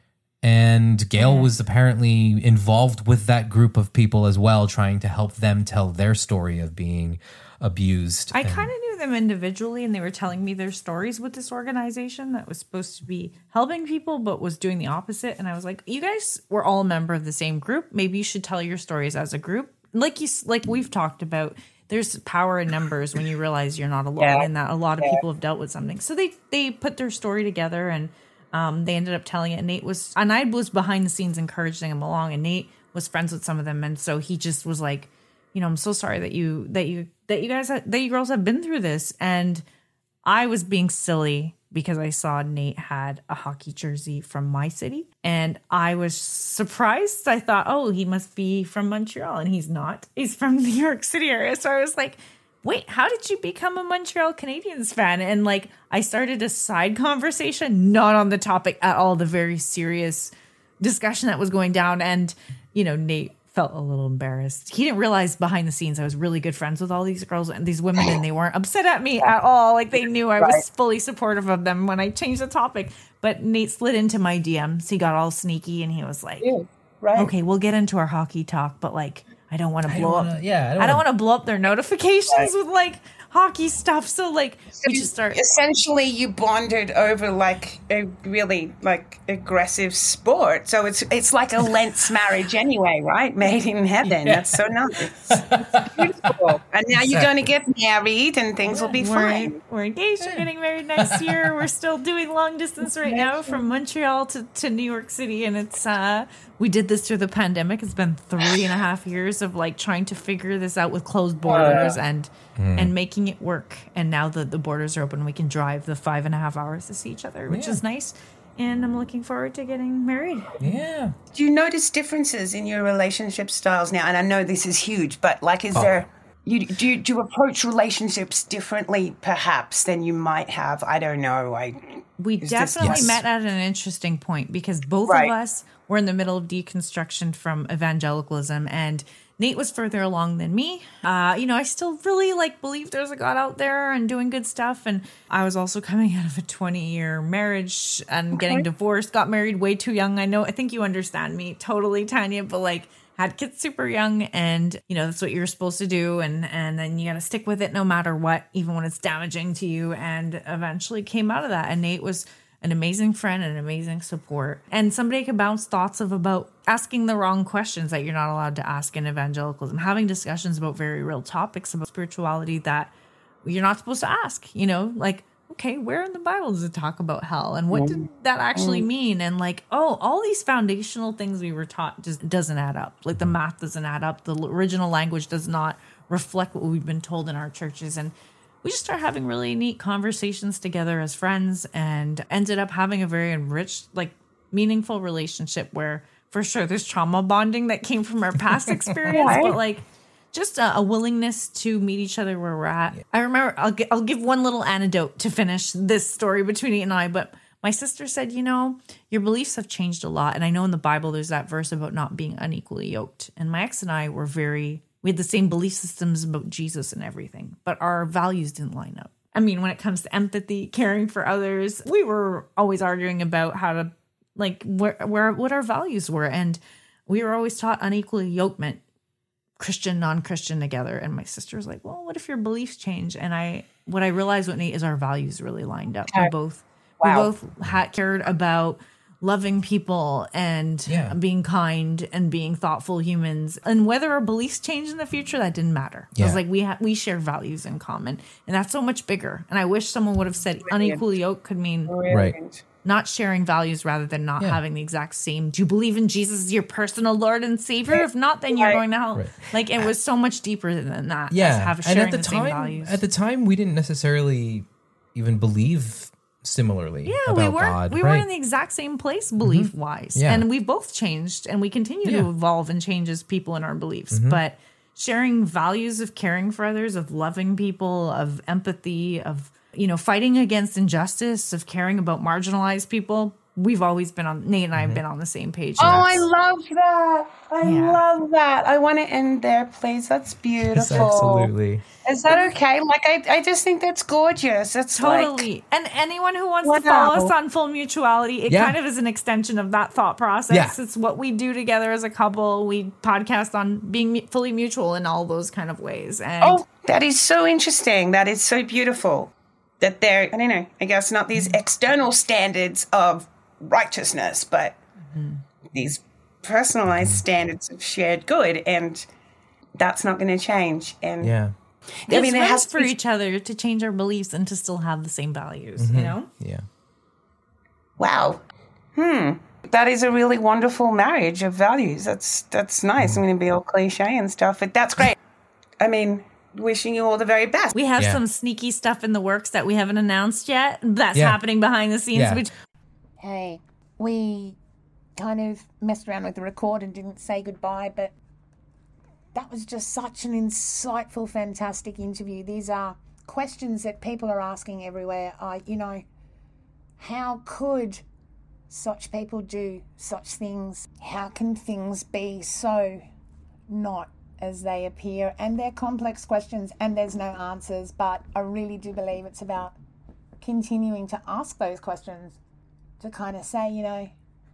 And Gail was apparently involved with that group of people as well, trying to help them tell their story of being abused. I And- kind of knew them individually, and they were telling me their stories with this organization that was supposed to be helping people, but was doing the opposite. And I was like, "You guys were all a member of the same group. Maybe you should tell your stories as a group." Like you, s- like we've talked about, there's power in numbers when you realize you're not alone, Yeah. and that a lot of people have dealt with something. So they they put their story together, and um, they ended up telling it. And Nate was, and I was behind the scenes encouraging him along, and Nate was friends with some of them, and so he just was like, you know, I'm so sorry that you that you that you guys that you girls have been through this. And I was being silly because I saw Nate had a hockey jersey from my city, and I was surprised. I thought, oh, he must be from Montreal, and he's not. He's from the New York City area. So I was like, wait, how did you become a Montreal Canadiens fan? And like I started a side conversation, not on the topic at all, the very serious discussion that was going down. And, you know, Nate felt a little embarrassed. He didn't realize behind the scenes I was really good friends with all these girls and these women, and they weren't upset at me at all. Like they knew I was Right. fully supportive of them when I changed the topic. But Nate slid into my D Ms. He got all sneaky and he was like, Right. okay, we'll get into our hockey talk, but like I don't want to I blow don't up. wanna- yeah, I don't I don't wanna- want to blow up their notifications with like hockey stuff. So like we just start. Essentially, you bonded over like a really like aggressive sport. So it's it's like a Lentz marriage anyway, right? Made in heaven. That's so nice. It's beautiful. And now you're going to get married, and things will be We're, fine. we're engaged. We're getting married next year. We're still doing long distance right now from Montreal to, to New York City. And it's, uh, we did this through the pandemic. It's been three and a half years of like trying to figure this out with closed borders and, and making it work. And now that the borders are open, we can drive the five and a half hours to see each other, which Yeah. is nice. And I'm looking forward to getting married. Yeah. Do you notice differences in your relationship styles now? And I know this is huge, but like, is there? You, do, you, do you approach relationships differently, perhaps, than you might have? I don't know. I We Is this- definitely yes. met at an interesting point because both Right. of us were in the middle of deconstruction from evangelicalism, and Nate was further along than me. Uh, you know, I still really like believe there's a God out there and doing good stuff. And I was also coming out of a twenty year marriage and getting divorced, got married way too young. I know, I think you understand me totally, Tanya, but like had kids super young, and you know, that's what you're supposed to do. And, and then you got to stick with it no matter what, even when it's damaging to you. And eventually came out of that. And Nate was an amazing friend and an amazing support. And somebody can bounce thoughts of about asking the wrong questions that you're not allowed to ask in evangelicalism, having discussions about very real topics about spirituality that you're not supposed to ask, you know, like, okay, where in the Bible does it talk about hell? And what did that actually mean? And like, oh, all these foundational things we were taught just doesn't add up. Like the math doesn't add up. The original language does not reflect what we've been told in our churches. And we just started having really neat conversations together as friends and ended up having a very enriched, like meaningful relationship where for sure there's trauma bonding that came from our past experience, Right. but like just a, a willingness to meet each other where we're at. Yeah. I remember, I'll, gi- I'll give one little anecdote to finish this story between Nate and I, but my sister said, you know, your beliefs have changed a lot. And I know in the Bible, there's that verse about not being unequally yoked. And my ex and I were very, we had the same belief systems about Jesus and everything, but our values didn't line up. I mean, when it comes to empathy, caring for others, we were always arguing about how to, like, where, where what our values were. And we were always taught unequally yoked meant Christian, non-Christian together. And my sister was like, well, what if your beliefs change? And I, what I realized, Whitney, is our values really lined up. We both, wow. we both had cared about loving people and yeah. being kind and being thoughtful humans. And whether our beliefs change in the future, that didn't matter. Yeah. It was like we ha- we share values in common, and that's so much bigger. And I wish someone would have said Brilliant. unequally yoked could mean right. not sharing values rather than not yeah. having the exact same. Do you believe in Jesus as your personal Lord and Savior? Right. If not, then you're right. going to hell. Right. Like it was so much deeper than that. Yeah, have, and at the, the time, same values. at the time, we didn't necessarily even believe similarly. Yeah, about we weren't. God. We right. weren't in the exact same place belief mm-hmm. wise, yeah. and we've both changed, and we continue yeah. to evolve and change as people in our beliefs. Mm-hmm. But sharing values of caring for others, of loving people, of empathy, of you know fighting against injustice, of caring about marginalized people. We've always been on. Nate and I have mm-hmm. been on the same page. Oh, I love that. I Yeah. love that. I want to end there, please. That's beautiful. Yes, absolutely. Is that okay? Like, I, I just think that's gorgeous. It's Totally. like, And anyone who wants Wow. to follow us on Full Mutuality, it Yeah. kind of is an extension of that thought process. Yeah. It's what we do together as a couple. We podcast on being mu- fully mutual in all those kind of ways. And oh, that is so interesting. That is so beautiful. That there, I don't know, I guess not these external standards of righteousness, but mm-hmm. these personalized standards of shared good, and that's not going to change. And yeah, I mean, it has for each other to change our beliefs and to still have the same values. Mm-hmm. You know? Yeah. Wow. Hmm. That is a really wonderful marriage of values. That's that's nice. Mm-hmm. I'm going to be all cliche and stuff, but that's great. I mean, wishing you all the very best. We have yeah. some sneaky stuff in the works that we haven't announced yet. That's yeah. happening behind the scenes. Yeah. Which Hey, we kind of messed around with the record and didn't say goodbye, but that was just such an insightful, fantastic interview. These are questions that people are asking everywhere. Uh, you know, how could such people do such things? How can things be so not as they appear? And they're complex questions and there's no answers, but I really do believe it's about continuing to ask those questions to kind of say, you know,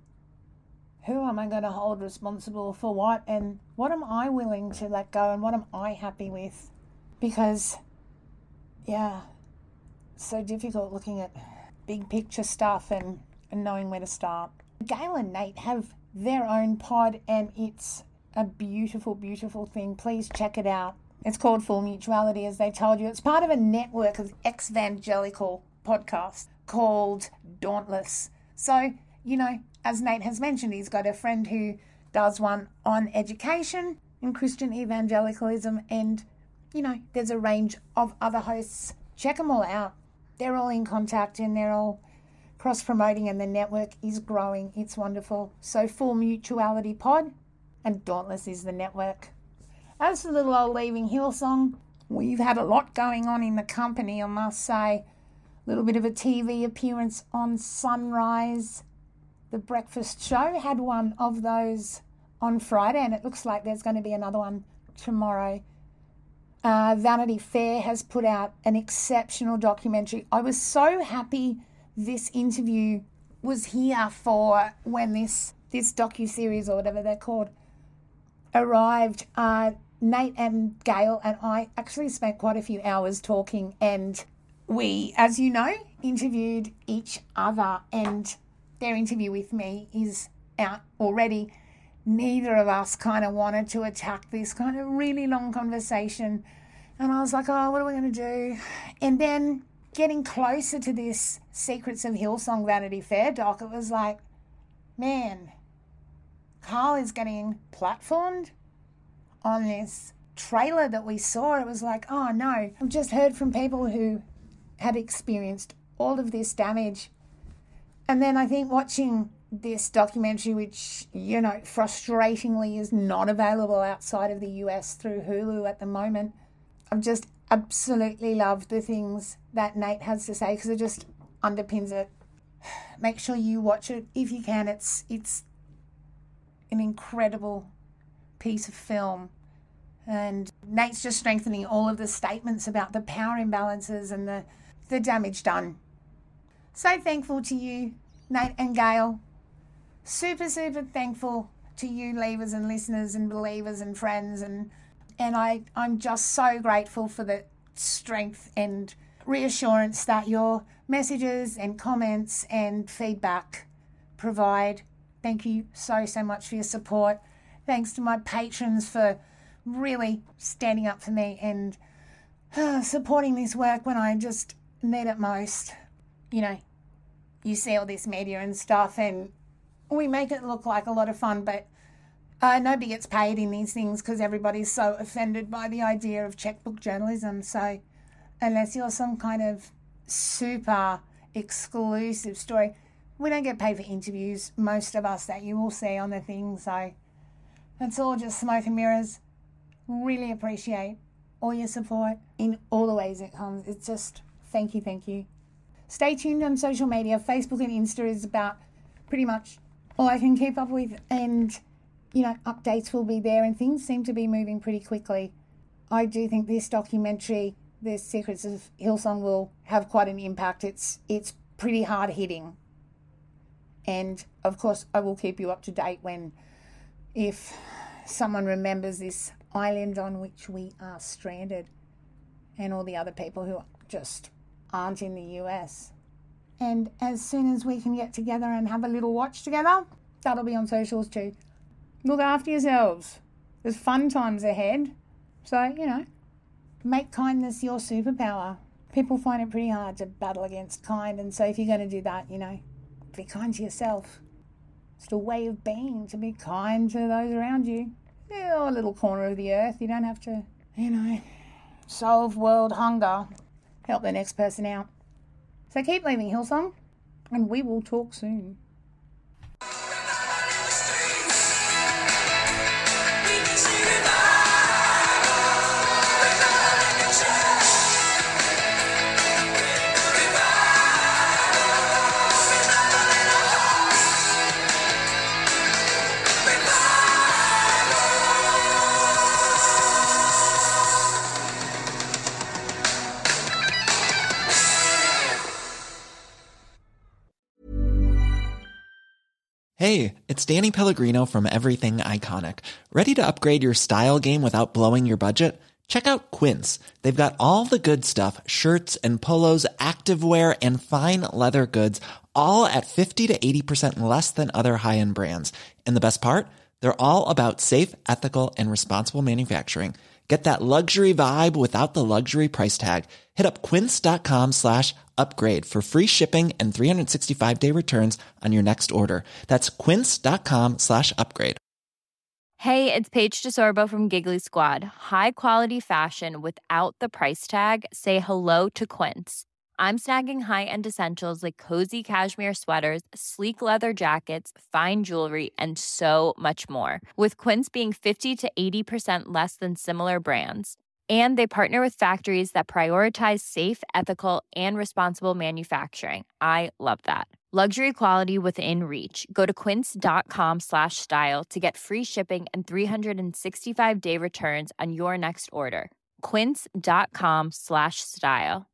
who am I going to hold responsible for what, and what am I willing to let go, and what am I happy with? Because, yeah, it's so difficult looking at big picture stuff and, and knowing where to start. Gail and Nate have their own pod, and it's a beautiful, beautiful thing. Please check it out. It's called Full Mutuality, as they told you. It's part of a network of ex-evangelical podcasts called Dauntless. So, you know, as Nate has mentioned, he's got a friend who does one on education and Christian evangelicalism, and, you know, there's a range of other hosts. Check them all out. They're all in contact and they're all cross-promoting, and the network is growing. It's wonderful. So Full Mutuality Pod, and Dauntless is the network. As for little old Leaving Hillsong, we've had a lot going on in the company, I must say. A little bit of a T V appearance on Sunrise. The Breakfast Show had one of those on Friday, and it looks like there's going to be another one tomorrow. Uh, Vanity Fair has put out an exceptional documentary. I was so happy this interview was here for when this, this docuseries, or whatever they're called, arrived. Uh, Nate and Gail and I actually spent quite a few hours talking, and we, as you know, interviewed each other, and their interview with me is out already. Neither of us kind of wanted to attack this kind of really long conversation. And I was like, oh, what are we going to do? And then getting closer to this Secrets of Hillsong Vanity Fair doc, it was like, man, Carl is getting platformed on this trailer that we saw. It was like, oh no, I've just heard from people who had experienced all of this damage. And then I think watching this documentary, which, you know, frustratingly is not available outside of the U S through Hulu at the moment. I've just absolutely loved the things that Nate has to say because it just underpins it. Make sure you watch it if you can. It's it's an incredible piece of film. And Nate's just strengthening all of the statements about the power imbalances and the, the damage done. So thankful to you, Nate and Gail. Super, super thankful to you, leavers and listeners and believers and friends. And and I, I'm just so grateful for the strength and reassurance that your messages and comments and feedback provide. Thank you so, so much for your support. Thanks to my patrons for really standing up for me and uh, supporting this work when I just need it most. You know, you see all this media and stuff and we make it look like a lot of fun, but uh, nobody gets paid in these things because everybody's so offended by the idea of checkbook journalism. So unless you're some kind of super exclusive story, we don't get paid for interviews, most of us that you will see on the thing. So it's all just smoke and mirrors. Really appreciate all your support in all the ways it comes. It's just thank you, thank you. Stay tuned on social media. Facebook and Insta is about pretty much all I can keep up with, and you know, updates will be there and things seem to be moving pretty quickly. I do think this documentary, The Secrets of Hillsong, will have quite an impact. It's it's pretty hard hitting. And of course I will keep you up to date when if someone remembers this island on which we are stranded and all the other people who just aren't in the U S. And as soon as we can get together and have a little watch together, that'll be on socials too. Look after yourselves. There's fun times ahead. So, you know, make kindness your superpower. People find it pretty hard to battle against kind, and so if you're going to do that, you know, be kind to yourself. It's a way of being, to be kind to those around you. Yeah, a little corner of the earth. You don't have to, you know, solve world hunger. Help the next person out. So keep leaving Hillsong, and we will talk soon. Hey, it's Danny Pellegrino from Everything Iconic. Ready to upgrade your style game without blowing your budget? Check out Quince. They've got all the good stuff, shirts and polos, activewear, and fine leather goods, all at fifty to eighty percent less than other high-end brands. And the best part? They're all about safe, ethical, and responsible manufacturing. Get that luxury vibe without the luxury price tag. Hit up quince.com slash upgrade for free shipping and three sixty-five day returns on your next order. That's quince.com slash upgrade. Hey, it's Paige DeSorbo from Giggly Squad. High quality fashion without the price tag. Say hello to Quince. I'm snagging high-end essentials like cozy cashmere sweaters, sleek leather jackets, fine jewelry, and so much more. With Quince being fifty to eighty percent less than similar brands. And they partner with factories that prioritize safe, ethical, and responsible manufacturing. I love that. Luxury quality within reach. Go to quince.com slash style to get free shipping and three sixty-five day returns on your next order. Quince.com slash style.